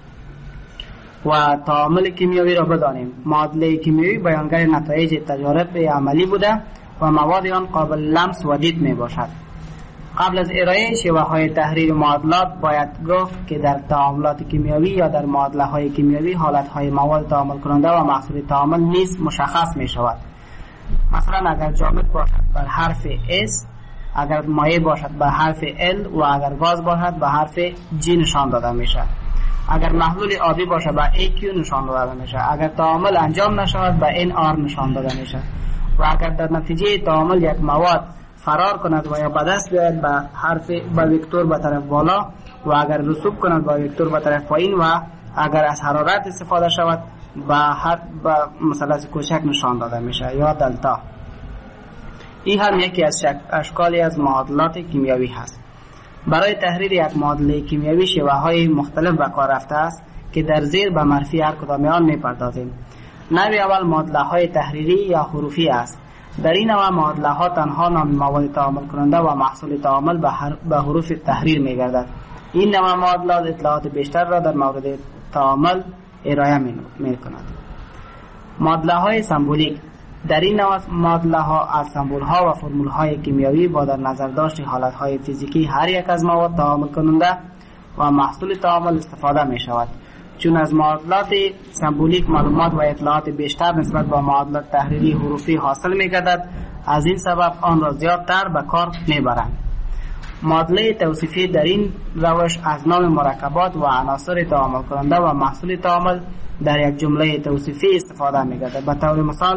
و تعامل کیمیاوی را بدانیم. معادله کیمیاوی بیانگر نتایج تجارب عملی بوده و مواد آن قابل لمس و دید می باشد. قبل از ارائه شیوه های تحریل معادلات باید گفت که در تعاملات کیمیاوی یا در معادله های کیمیاوی حالت های مواد تعامل کننده و محصول تعامل نیز مشخص می شود. مثلا اگر جامد باشد بر حرف S، اگر مایع باشد به حرف L و اگر گاز باشد به حرف G نشان داده میشه. اگر محلول آبی باشد به ای کیو نشان داده میشه. اگر تعامل انجام نشود به ان آر نشان داده میشه. و اگر در نتیجه تعامل یک مواد فرار کند و یا به دست بیاید به حرف به وکتور به طرف بالا و اگر رسوب کند به وکتور به طرف پایین و اگر از حرارت استفاده شود به هر به مثلث کوچک نشان داده میشه یا دلتا. این هم یکی از اشکالی از معادلات کیمیاوی هست. برای تحریر یک معادله کیمیاوی شیوه های مختلف به کار رفته است که در زیر به معرفی هر کدام آن میپردازیم. نوع اول معادله های تحریری یا حروفی است. در این نوع معادله ها تنها نام مواد تعامل کننده و محصول تعامل به, به حروف تحریر میگردد. این نوع معادلات اطلاعات بیشتر را در مورد تعامل ارائه می کند. معادله های سمبولیک: در این نوع معادله ها از سمبول ها و فرمول های کیمیاوی با در نظر داشت حالت های فیزیکی هر یک از مواد تعامل کننده و محصول تعامل استفاده می شود. چون از معادلات سمبولیک معلومات و اطلاعات بیشتر نسبت با معادلات تحریری حروفی حاصل می گردد، از این سبب آن را زیادتر به کار می برند. معادله توصیفی در این روش از نام مرکبات و عناصر تعامل کننده و محصول تعامل در یک جمله توصیفی استفاده می گردد. به طور مثال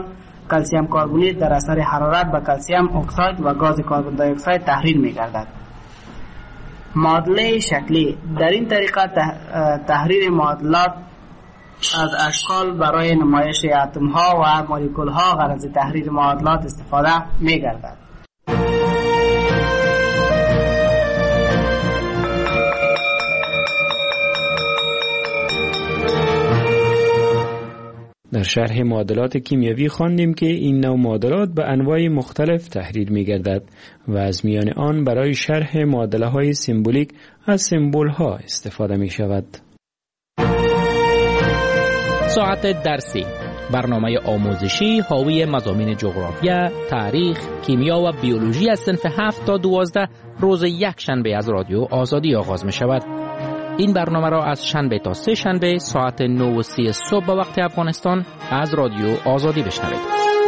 کلسیم کربونیت در اثر حرارت به کلسیم اکساید و گاز کاربن دی اکساید تحلیل می گردد. معادله شکلی: در این طریقه تحریر معادلات از اشکال برای نمایش اتم ها و مولکول ها غرض تحریر معادلات استفاده می گردد. در شرح معادلات کیمیایی خواندیم که این نوع معادلات به انواع مختلف تحریر می گردد و از میان آن برای شرح معادله های سمبولیک از سمبول ها استفاده می شود. ساعت درسی، برنامه آموزشی حاوی مضامین جغرافیا، تاریخ، کیمیا و بیولوژی از صنف هفت تا دوازده روز یک شنبه از رادیو آزادی آغاز می شود. این برنامه را از شنبه تا سه شنبه ساعت نه و سی صبح به وقت افغانستان از رادیو آزادی بشنوید.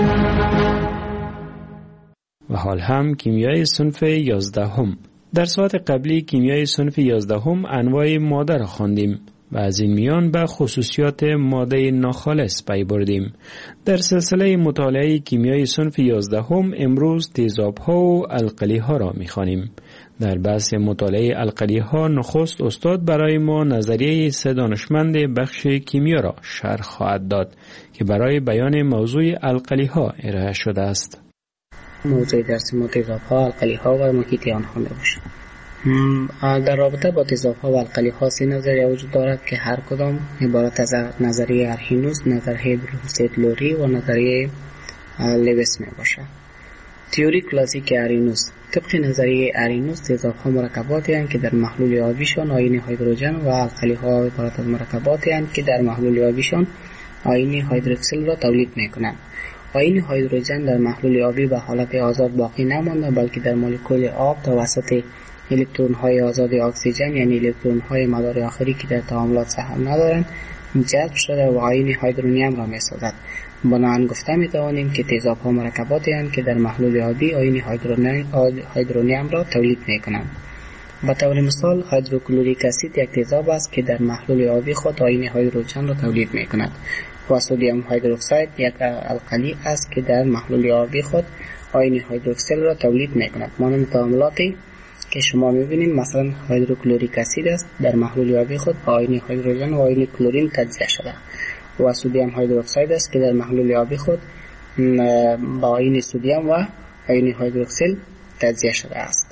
و حال هم کیمیای صنف یازدهم. در ساعت قبلی کیمیای صنف یازدهم انواع ماده را خواندیم و از این میان به خصوصیات ماده ناخالص پی بردیم. در سلسله مطالعه کیمیای صنف یازدهم امروز تیزاب‌ها و القلی‌ها را می‌خوانیم. در بحث مطالعه القلی‌ها نخست استاد برای ما نظریه سه دانشمند بخش کیمیا را شرح خواهد داد که برای بیان موضوع القلی‌ها ارائه شده است. موضوع درس ما تیزاب‌ها، القلی‌ها و محیط آنها میباشد. در رابطه با تیزاب‌ها و القلی‌ها سه نظریه وجود دارد که هر کدام عبارت از نظریه ارهینوس، نظریه بروسیت لوری و نظریه لویس میباشد. تئوری کلاسیک ارینوس: طبق نظریه ارینوس تیزاب‌ها مرکباتی هستند که در محلول آبیشان آیین هیدروژن و القلی‌ها عبارت از مرکباتی هستند که در محلول آبیشان آیین هیدروکسیل را تولید می‌کنند. آیین هیدروژن در محلول آبی به حالت آزاد باقی نمانده بلکه در مولکول آب توسط الکترون‌های آزاد اکسیژن یعنی الکترون‌های مدار آخری که در تعاملات سهم ندارند جذب شده و آیین هیدرونیم را می‌سازد. بنابراین گفته می‌توانیم که تیزاب‌ها مرکباتی هستند که در محلول آبی آیین هیدرونیم را تولید می‌کنند. به طور مثال هیدروکلوریک اسید یک تیزاب است که در محلول آبی خود آیین هیدروژن را تولید می‌کند و سدیم هیدروکساید یک القلی است که در محلول آبی خود آیین هیدروکسیل را تولید می‌کند. مانند تعاملاتی که شما می‌بینید مثلا هیدروکلوریک اسید است در محلول آبی خود با آیین هیدروژن و آیین کلورین تجزیه شده و سدیم هیدروکساید است که در محلول آبی خود با آیین سدیم و آیین هیدروکسیل تجزیه شده است.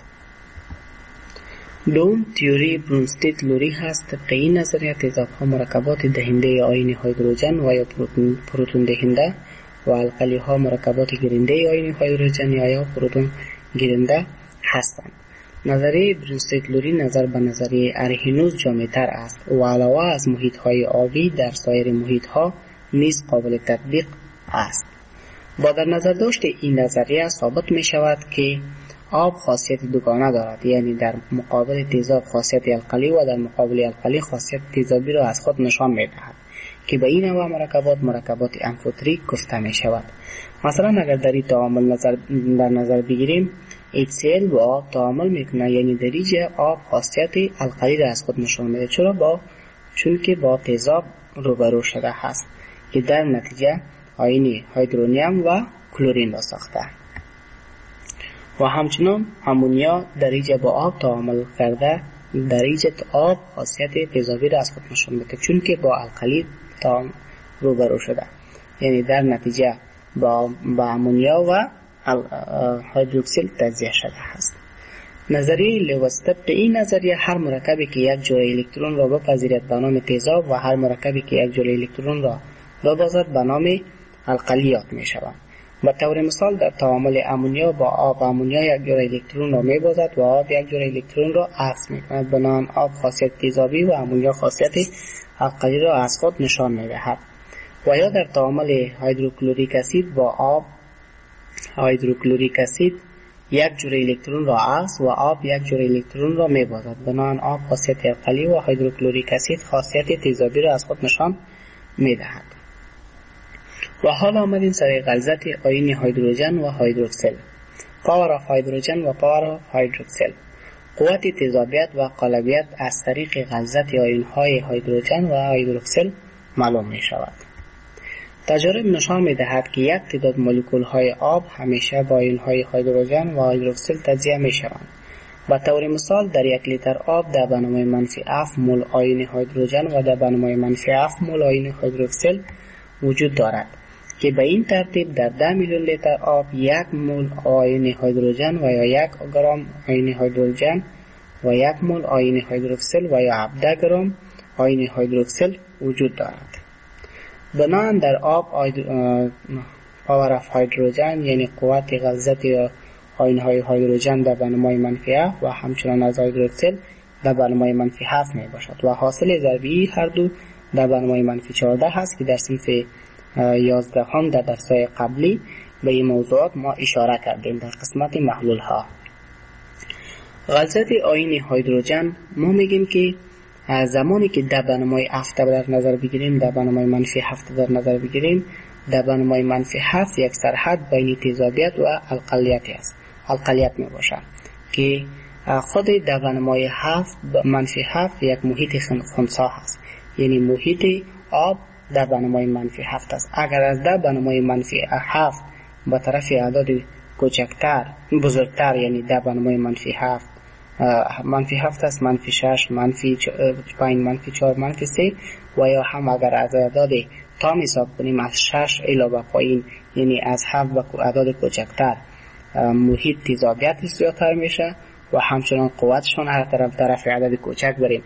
دوم تئوری برونستیت لوری هست. طبق این نظریه تیزاب‌ها مرکبات دهنده آیین هیدروژن و یا پروتون دهنده و القلی‌ها مرکبات گیرنده آیین هیدروژن یا پروتون گیرنده هستند. نظریه برونستیت لوری نظر به نظریه ارهینوس جامع‌تر است و علاوه از محیط‌های آبی در سایر محیط‌ها نیز قابل تطبیق است. با در نظر داشت این نظریه ثابت می شود که آب خاصیت دوگانه دارد، یعنی در مقابل تیزاب خاصیت القلی و در مقابل القلی خاصیت تیزابی را از خود نشان می دهد که به این نوع مرکبات مرکبات امفوتریک گفته می شود. مثلا اگر در این تعامل نظر در نظر بگیریم اچ سی ال با آب تعامل میکنه، یعنی در اینجا آب خاصیت القلی را از خود نشان میده. چرا؟ با چون که با تیزاب روبرو شده هست که در نتیجه آیین هیدرونیم و کلورین را ساخته و همچنان امونیا در اینجا با آب تعامل کرده، در اینجا آب خاصیت تیزابی را از خود نشان میده چون که با القلی تعامل روبرو شده، یعنی در نتیجه با با امونیا و هیدروکسیل تجزیه شده است. نظریه لویس: طبق این نظریه هر مرکبی که یک جرعه الکترون را بپذیرد به نام تیزاب و هر مرکبی که یک جرعه الکترون را ببازد به نام القلی یاد می شود. به طور مثال در تعامل امونیا با آب امونیا یک جرعه الکترون را می بازد و آب یک جرعه الکترون را عکس می کند. بنابراین آب خاصیت تیزابی و امونیا خاصیت القلی را از خود نشان می دهد. و یا در تعامل هیدروکلوریک اسید با آب هیدروکلوریک اسید یک جرعه الکترون را عکس و آب یک جرعه الکترون را می بازد. بنابراین آب خاصیت القلی و هیدروکلوریک اسید خاصیت تیزابی را از خود نشان می دهد. و حالا آمدیم سر غلظت آیین هیدروژن و هیدروکسیل. پاور آف هیدروژن و پاور آف هیدروکسیل. قوت تیزابیت و قالبیت از طریق غلظت آیین های هیدروژن و هیدروکسیل معلوم می شود. تجارب نشان می‌دهد که یک تعداد مولکول‌های آب همیشه با آیون‌های هیدروژن و هیدروکسیل تجزیه می‌شوند. به طور مثال در یک لیتر آب در بنمای منفی هفت مول آیون هیدروژن و در بنمای منفی هفت مول آیون هیدروکسیل وجود دارد که به این ترتیب در ده میلیون لیتر آب یک مول آیون هیدروژن و یا یک گرم آیون هیدروژن و یک مول آیون هیدروکسیل و یا هفده گرم آیون هیدروکسیل وجود دارد. بنابراین در آب پاور اف هیدروژن یعنی قوت غلظت آیون های هیدروژن در بنمای منفی هفت و همچنان از هیدروکسیل در بنمای منفی هفت می باشد و حاصل ضربی هر دو در بنمای منفی چهارده هست که در صنف یازده هم در درس‌های قبلی به این موضوعات ما اشاره کردیم در قسمت محلول ها. غلظت آیون هیدروژن ما میگیم که زمانی که در بنمای هفت در نظر بگیریم، در بنمای منفی هفت در نظر بگیریم، در بنمای منفی هفت یک سرحد بین تیزابیت و القلیت است. القلیت می باشد که خود در بنمای هفت منفی هفت یک محیط خنثی هست، یعنی محیط آب در بنمای منفی هفت است. اگر از در بنمای منفی هفت به طرف اعداد کوچکتر بزرگتر، یعنی در بنمای منفی هفت منفی هفت است، منفی شش، منفی پنج، منفی چهار، منفی سه و یا هم اگر از اعداد تام حساب کنیم از شش الی به پایین، یعنی از هفت به اعداد کوچکتر، محیط تیزابیت زیادتر میشه و همچنان قوتشون هر طرف طرف عدد کوچک بریم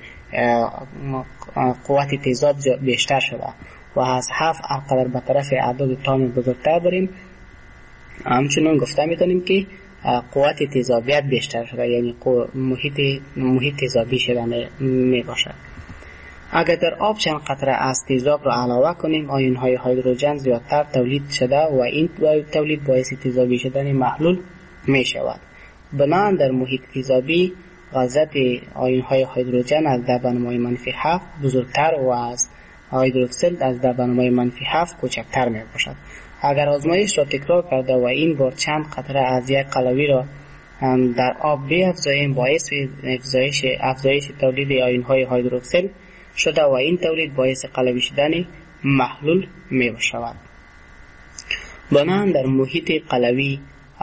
قوت تیزاب بیشتر شده و از هفت هر به طرف اعداد تام بزرگتر بریم همچنان گفته میتونیم که قوت تیزابیت بیشتر شده، یعنی محیط محیط تیزابی شده می باشد. اگر در آب چند قطره از تیزاب را علاوه کنیم آیون های هیدروژن زیادتر تولید شده و این تولید باعث تیزابی شدن محلول می شود. بنابراین در محیط تیزابی غلظت آیون های هیدروژن از در بنمای منفی هفت بزرگتر و از هیدروکسیل از در بنمای منفی هفت کوچکتر می باشد. اگر آزمایش را تکرار کرده و این بار چند قطره از یک قلوی را در آب بیفزاییم باعث افزایش افزایش تولید آیون های هیدروکسیل شده و این تولید باعث قلوی شدن محلول می شود. بنابراین در محیط قلوی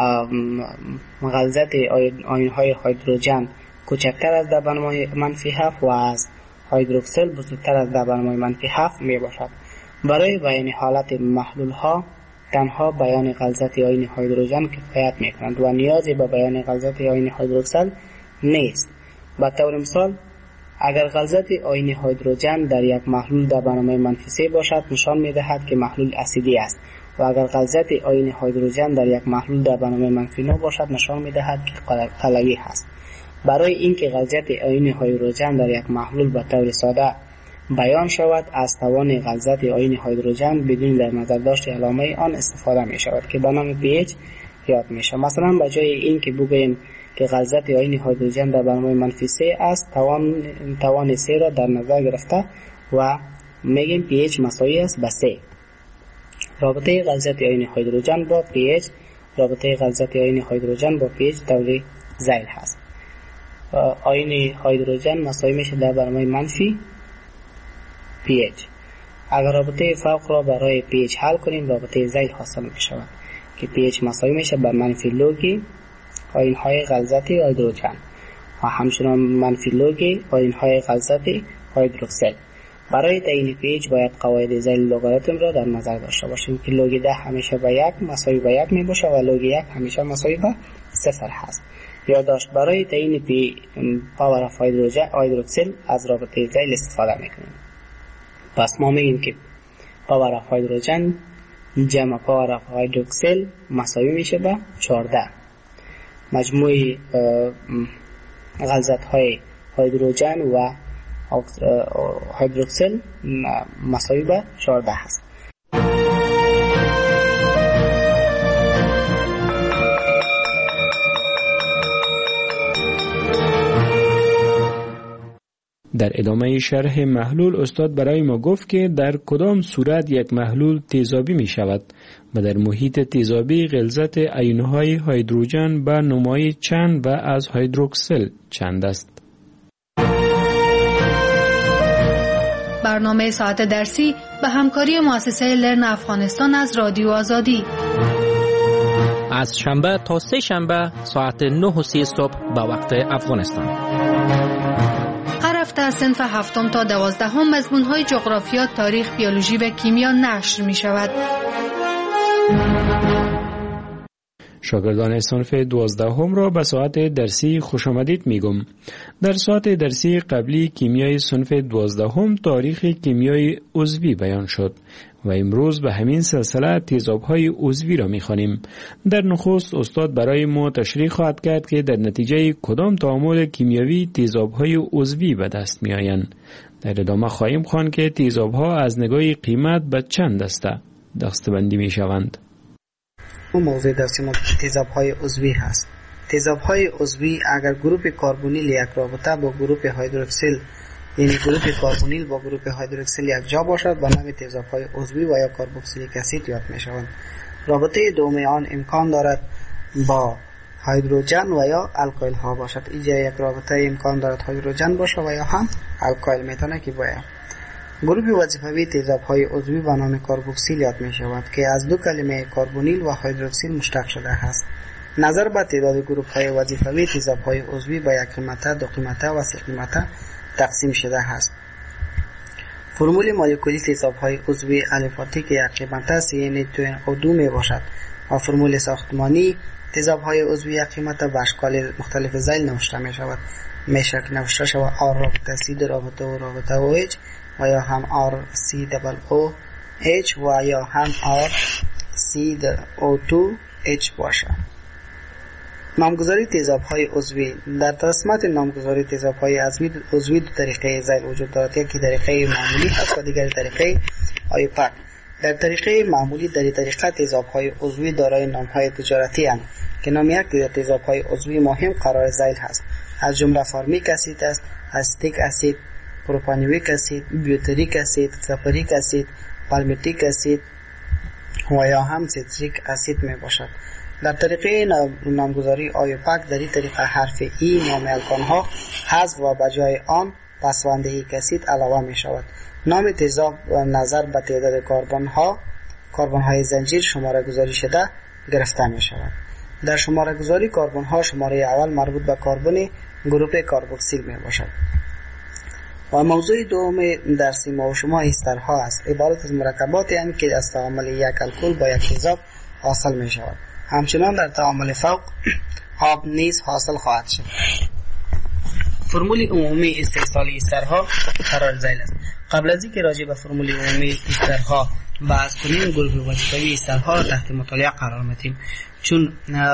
غلظت آیون های هیدروژن کوچکتر از در بنمای منفی هفت و از هیدروکسیل بزرگتر از در بنمای منفی هفت می باشد. برای بیان حالت محلول ها تنها بیان غلظت آیون هیدروژن کفایت می کنند و نیازی به بیان غلظت آیون هیدروکسیل نیست. به طور مثال اگر غلظت آیون هیدروژن در یک محلول در بنمای منفی سه باشد نشان می دهد که محلول اسیدی است و اگر غلظت آیون هیدروژن در یک محلول در بنمای منفی نه باشد نشان می دهد که قلوی است. برای اینکه غلظت آیون هیدروژن در یک محلول به طور ساده بیان شود از توان غلظت آیون هیدروژن بدون در نظر داشت علامه آن استفاده می شود که به نام پی اچ یاد می شود. مثلا به جای این که بگوییم که غلظت آیون هیدروژن در بنمای منفی سه است توان توان سه را در نظر گرفته و میگیم پی اچ مساوی است به سه. رابطه غلظت آیون هیدروژن با پی اچ رابطه غلظت آیون هیدروژن با پی اچ طوری ذیل هست. آیون هیدروژن مساوی میشه در بنمای منفی پی اچ. اگر رابطه فوق را برای پی اچ حل کنیم رابطه ذیل حاصل می شود که پی اچ مساوی میشه به منفی لوگ آیون های غلظت هیدروژن و همچنان منفی لوگ آیون های غلظت هیدروکسیل. برای تعیین پی اچ باید قواعد ذیل لوگاریتم را در نظر داشته باشیم که لوگ ده همیشه به یک مساوی به یک می باشه و لوگ یک همیشه مساوی به صفر هست. یادداشت برای تعیین پی پاور اف هیدروکسیل از رابطه ذیل استفاده میکنیم. پس ما میگیم که پاور اف هیدروژن جمع پاور اف هیدروکسیل مساوی میشه به چهارده. مجموع غلظت های هیدروژن و هیدروکسیل مساوی به چهارده هست. در ادامه شرح محلول استاد برای ما گفت که در کدام صورت یک محلول تیزابی می شود و در محیط تیزابی غلظت آیون‌های هیدروژن به نمای چند و از هیدروکسیل چند است. برنامه ساعت درسی به همکاری مؤسسه لرن افغانستان از رادیو آزادی. از شنبه تا سه شنبه ساعت نه و سی صبح به وقت افغانستان. هر هفته از صنف هفتم تا دوازدهم مضمون‌های جغرافیا، تاریخ، بیولوژی و کیمیا نشر می شود. شاگردان صنف دوازدهم را به ساعت درسی خوش آمدید میگم. در ساعت درسی قبلی کیمیای صنف دوازدهم تاریخ کیمیای عضوی بیان شد و امروز به همین سلسله تیزاب‌های عضوی را می‌خوانیم. در نخست استاد برای ما تشریح خواهد کرد که در نتیجه کدام تعامل کیمیایی تیزاب‌های عضوی به دست می‌آیند. در ادامه خواهیم خواند که تیزاب‌ها از نگاه قیمت به چند دسته دسته‌بندی می‌شوند. اون موضوع درسی ما تیزاب‌های عضوی هست. تیزاب‌های عضوی اگر گروپ کربونیل یک رابطه با گروپ هیدروکسیل، یعنی گروپ کربونیل با گروپ هیدروکسیل یک جا باشد، به نام تیزاب‌های عضوی و یا کربوکسیلیک اسید یاد می‌شوند. رابطه دوم آن امکان دارد با هیدروژن و یا الکل ها باشد. اینجا یک رابطه امکان دارد هیدروژن باشه و یا هم الکل میتونه که باید. گروپ وظیفوی تیزاب‌های عضوی به نام کربوکسیل یاد می شود که از دو کلمه کربونیل و هیدروکسیل مشتق شده است. نظر به تعداد گروپ‌های وظیفوی تیزاب‌های عضوی به یک قیمته، دو قیمته و سه قیمته تقسیم شده است. فرمول مولکولی تیزاب‌های عضوی الفاتی که یک قیمته سی ان دو او دو می باشد و فرمول ساختمانی تیزاب‌های عضوی یک قیمته به اشکال مختلف ذیل نوشته می شود. میشه که نوشته شود آر رابطه سی در رابطه و رابطه او اچ و یا هم آر سی دبل او اچ و یا هم آر سی در او دو اچ باشه. نامگذاری تیزاب‌های عضوی. در رسمت نامگذاری تیزاب‌های عضوی دو طریقه ذیل وجود دارد، یکی طریقه معمولی هست و دیگر طریقه آیوپک. در طریقه معمولی در طریقه تیزاب‌های عضوی دارای نام‌های تجارتی اند که نام یک دیگر تیزاب‌های عضوی مهم قرار ذیل هست، از جمله فارمیک اسید است، استیک اسید، پروپانیویک اسید، بیوتریک اسید، سپریک اسید، پالمیتیک اسید و یا هم سیتریک اسید می باشد. در طریقه نامگذاری آیوپک در این طریقه حرف ای نام الکانها حذف و بجای آن پسوندهی اسید علاوه می شود. نام تیزاب نظر به تعداد کربن ها کربن های زنجیر شماره گذاری شده گرفته می شود. در شماره گذاری کربن ها شماره اول مربوط به کربن گروپ کربوکسیل می باشد. و موضوع دوم درسی ما و شما استرها است، عبارت از مرکباتی هستند که از تعامل یک الکل با یک تیزاب حاصل می شود. همچنان در تعامل فوق آب نیز حاصل خواهد شد. فرمول عمومی استحصال استرها قرار ذیل است. قبل از اینکه راجع به فرمول عمومی استرها بحث کنیم، گروپ وظیفوی استرها را تحت مطالعه قرار میدیم، چون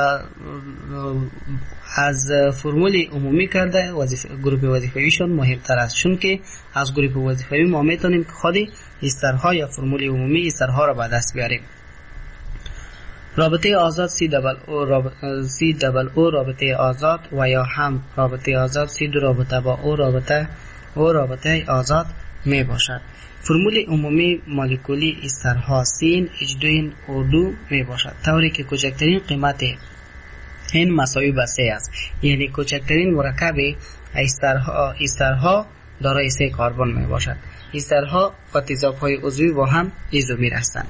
از فرمول عمومی کرده وظیفه گروپ وظیفویشون مهمتر است، چون که از گروپ وظیفوی ما میتونیم که خودی استرها یا فرمول عمومی استرها را به دست بیاریم. رابطه آزاد سی دبل او رابطه سی دبل او رابطه آزاد و یا هم رابطه آزاد سی دو رابطه با او رابطه او رابطه آزاد می باشد. فرمول عمومی مولکولی استرها سین اچ دو ان او دو می باشد، طوری که کوچکترین قیمت این مساوی به سه است، یعنی کوچکترین مرکب استرها استرها دارای سه کربن می باشد. استرها و تیزاب‌های عضوی با هم ایزومر هستند.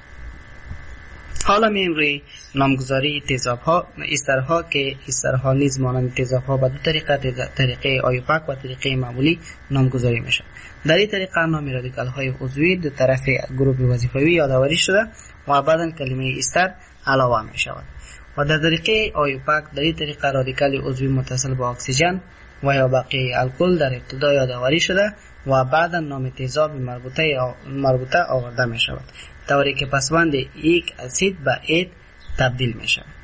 حالا می روی نامگذاری تیزاب‌ها استرها که استرها نیز مانند تیزاب‌ها به دو طریقه طریقه آیوپک و طریقه معمولی نامگذاری میشه. در این طریقه نام رادیکال‌های عضوی دو طرف گروپ وظیفوی یادآوری شده و بعداً کلمه استر علاوه می شود. و در طریقه آیوپک در این طریقه رادیکال عضوی متصل با اکسیژن و یا بقیه الکل در ابتدا یادآوری شده و بعدا نام تیزاب مربوطه مربوطه آورده می شود، طوری که پسوند یک اسید به اید تبدیل می شود.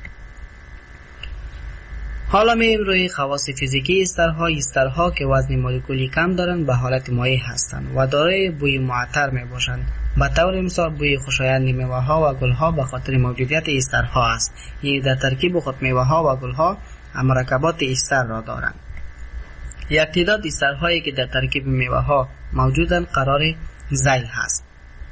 حالا می‌ریم روی خواص فیزیکی استرها. استرها که وزن مولکولی کم دارند به حالت مایع هستند و دارای بوی معطر می باشند. به طور مثال بوی خوشایند میوه‌ها و گل‌ها به خاطر موجودیت استرها است، یعنی در ترکیب خود میوه‌ها و گل‌ها مرکبات استر را دارند. یک تعداد استرهایی که در ترکیب میوه‌ها موجودند قرار ذیل هست.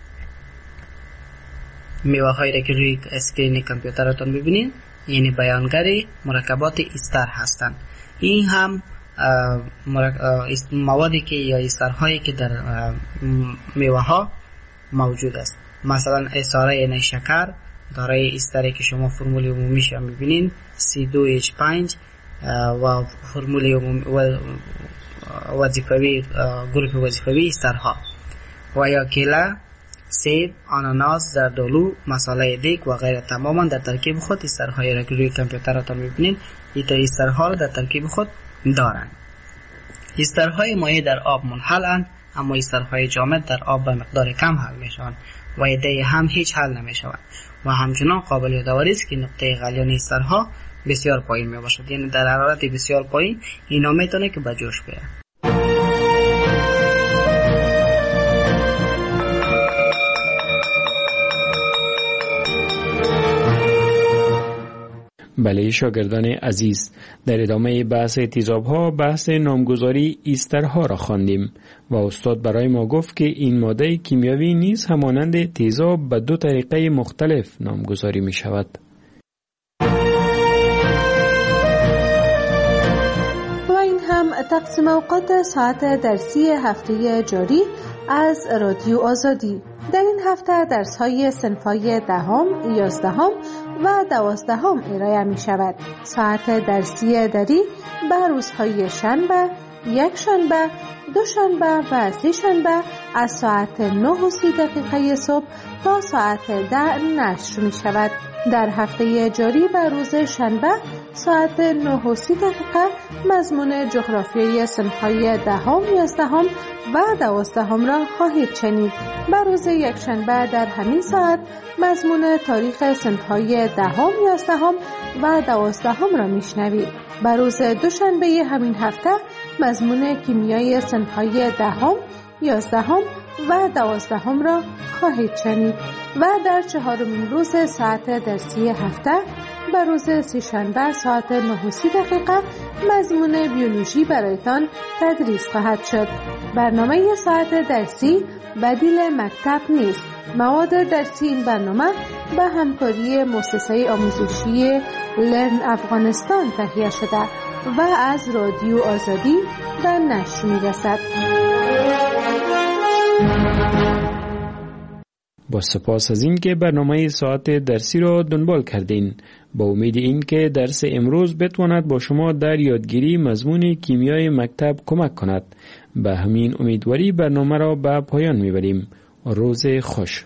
میوه‌هایی را که روی اسکرین کامپیوترتون ببینید یعنی بیانگر مرکبات استر هستند. این هم موادی که یا استرهایی که در میوه ها موجود است. مثلا استاره نیشکر دارای استری که شما فرمول عمومیش هم میبینین سی دو اچ پنج و فرمول وظیفوی گروپ وظیفوی استرها و یا کیله، سیب، آناناس، زردآلو، مصالحه دیگ و غیره تماما در ترکیب خود استرهایی را که روی کامپیوتراتون میبینین این استرها را در ترکیب خود دارند. استرهای مایع در آب منحلند، اما استرهای جامد در آب به مقدار کم حل میشوند و ایده هم هیچ حل نمیشوند و همچنان قابل یادآوری است که نقطه غلیان استرها بسیار پایین می باشد، یعنی در حرارت بسیار پایین اینا میتونه که به جوش بیاد. بله شاگردان عزیز، در ادامه بحث تیزاب‌ها بحث نامگذاری ایسترها را خواندیم و استاد برای ما گفت که این ماده کیمیاوی نیز همانند تیزاب به دو طریقه مختلف نامگذاری می شود. و این هم تقسیم اوقات ساعت درسی هفته جاری از رادیو آزادی. در این هفته درس‌های صنف‌های دهم، یازدهم و دوازدهم ارائه می شود. ساعت درسی دری به روزهای شنبه، یک شنبه، دو شنبه و سه شنبه از ساعت نه و سی دقیقه صبح تا ساعت ده نشر می شود. در هفته جاری به روز شنبه ساعت نه و سی دقیقه مضمون جغرافیای صنف‌های دهم، یازدهم و دوازدهم را خواهید شنید. به روز یکشنبه در همین ساعت مضمون تاریخ صنف‌های دهم، یازدهم و دوازدهم را میشنوید. به روز دوشنبه همین هفته مضمون کیمیای صنف‌های دهم، یازدهم و دوازدهم را خواهید شنید و در چهارمین روز ساعت درسی هفته به روز سه‌شنبه ساعت نه و سی دقیقه مضمون بیولوژی برایتان تدریس خواهد شد. برنامه ساعت درسی بدیل مکتب نیست. مواد درسی این برنامه به همکاری مؤسسه آموزشی لرن افغانستان تهیه شده و از رادیو آزادی به نشر می‌رسد. با سپاس از این که برنامه ساعت درسی را دنبال کردین. با امید این که درس امروز بتواند با شما در یادگیری مضمون کیمیای مکتب کمک کند. به همین امیدواری برنامه را به پایان میبریم. روز خوش.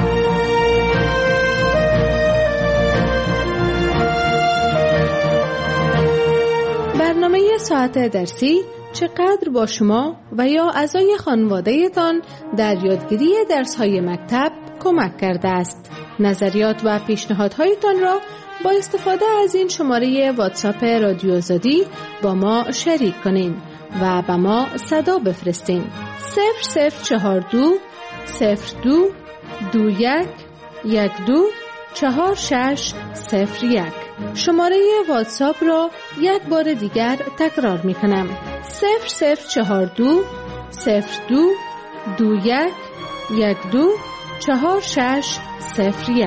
برنامه ساعت درسی چقدر با شما و یا اعضای خانواده‌تان در یادگیری درس‌های مکتب کمک کرده است؟ نظریات و پیشنهادهایتان را با استفاده از این شماره واتساپ رادیو آزادی با ما شریک کنین و به ما صدا بفرستین. صفر صفر چهار دو صفر دو دو یک یک دو چهار شش صفر یک. شماره واتساپ را یک بار دیگر تکرار می کنم. صفر صفر چهار دو صفر دو دو یک یک دو چهار شش صفر یک.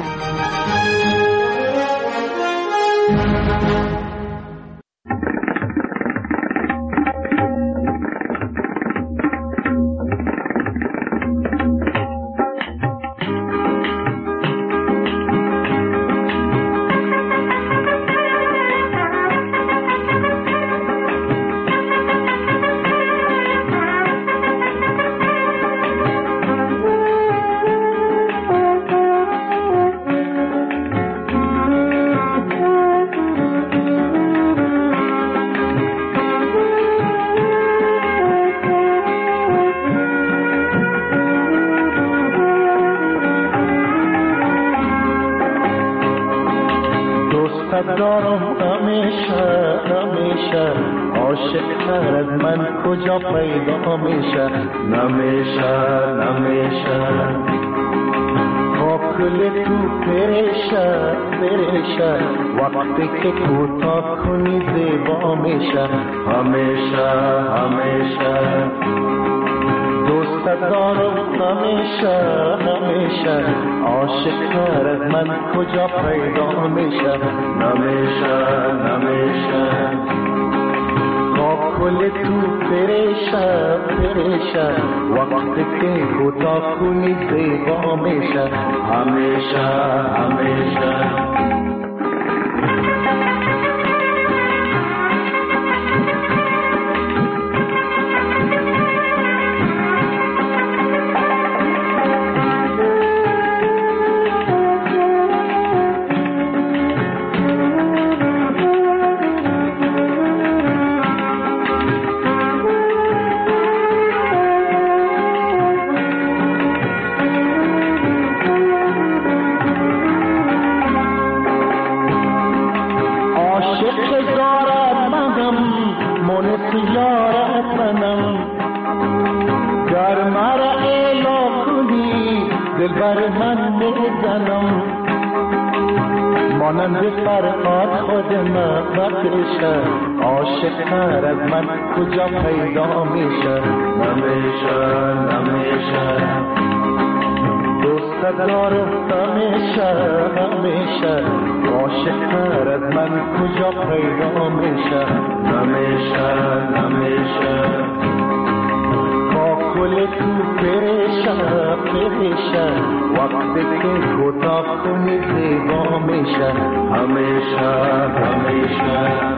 دارم همیشه همیشه عاشق تر از من کجا پیدا میشه نمیشه نمیشه کل تو پریشه پریشه وقتی که کوتاه کنی زیبا میشه همیشه همیشه دوست دارم همیشه همیشه عاشق تر از من کجا پیدا میشه نمیشه نمیشه کل تو فرشه فرشه وقتی که کوتاه کنی زیبا میشه همیشه همیشه عاشق از من کجا پیدا میشه نمیشه نمیشه دوست دارم همیشه همیشه عاشق از من کجا پیدا میشه نمیشه نمیشه با کل تو پریشه پریشه وقتی که کوتاه کنی زیبا میشه همیشه همیشه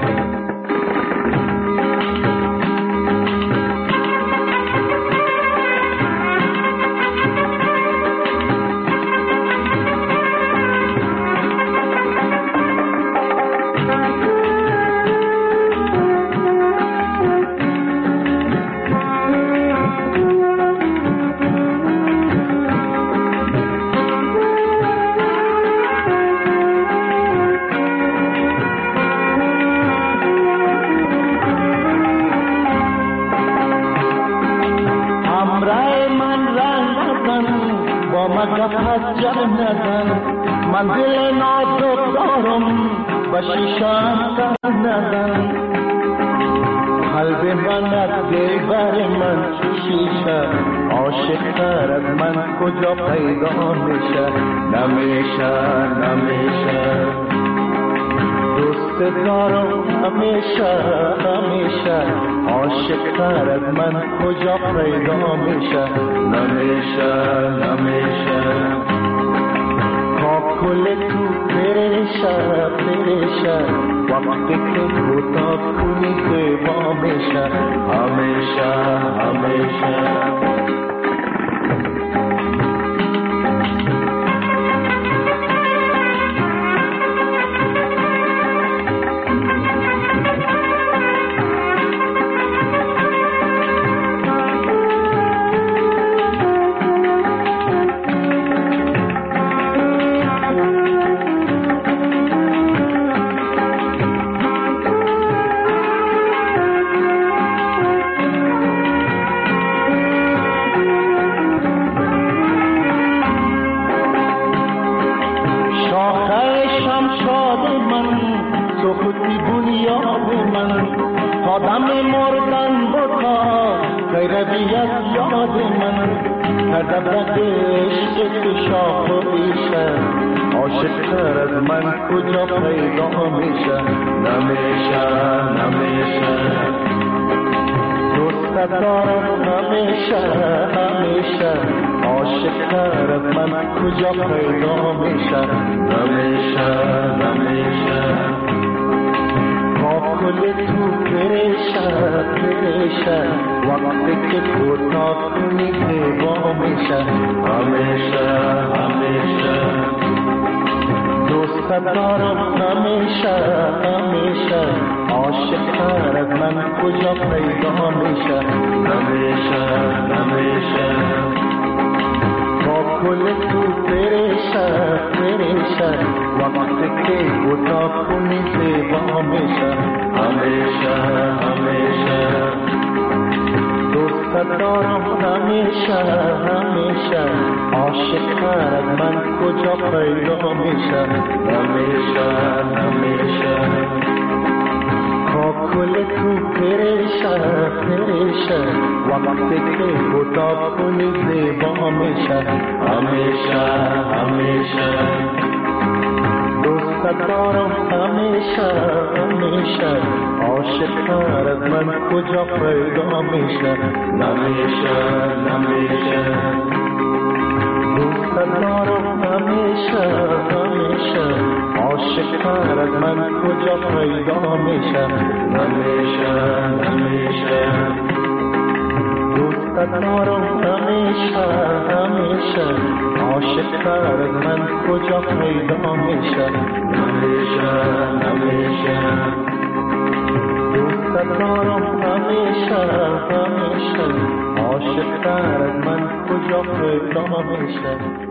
منزل نازک دارم و شیشان در ندن قلب من از دلبر من شیشه عاشق تر از من کجا پیدا میشه نمیشه نمیشه دوست دارم همیشه همیشه عاشق تر از من کجا پیدا میشه نمیشه نمیشه کل تو پریشه پریشه وقتی که کوتاه کنی زیبا میشه همیشه همیشه همیشه همیشه عاشق‌تر از من کجا پیدا میشه نمیشه نمیشه دوست دارم همیشه همیشه عاشق‌تر از من کجا پیدا میشه نمیشه نمیشه دوست دارم همیشه همیشه عاشق‌تر از من کجا پیدا میشه نمیشه نمیشه دوست دارم همیشه همیشه عاشق‌تر از من کجا پیدا میشه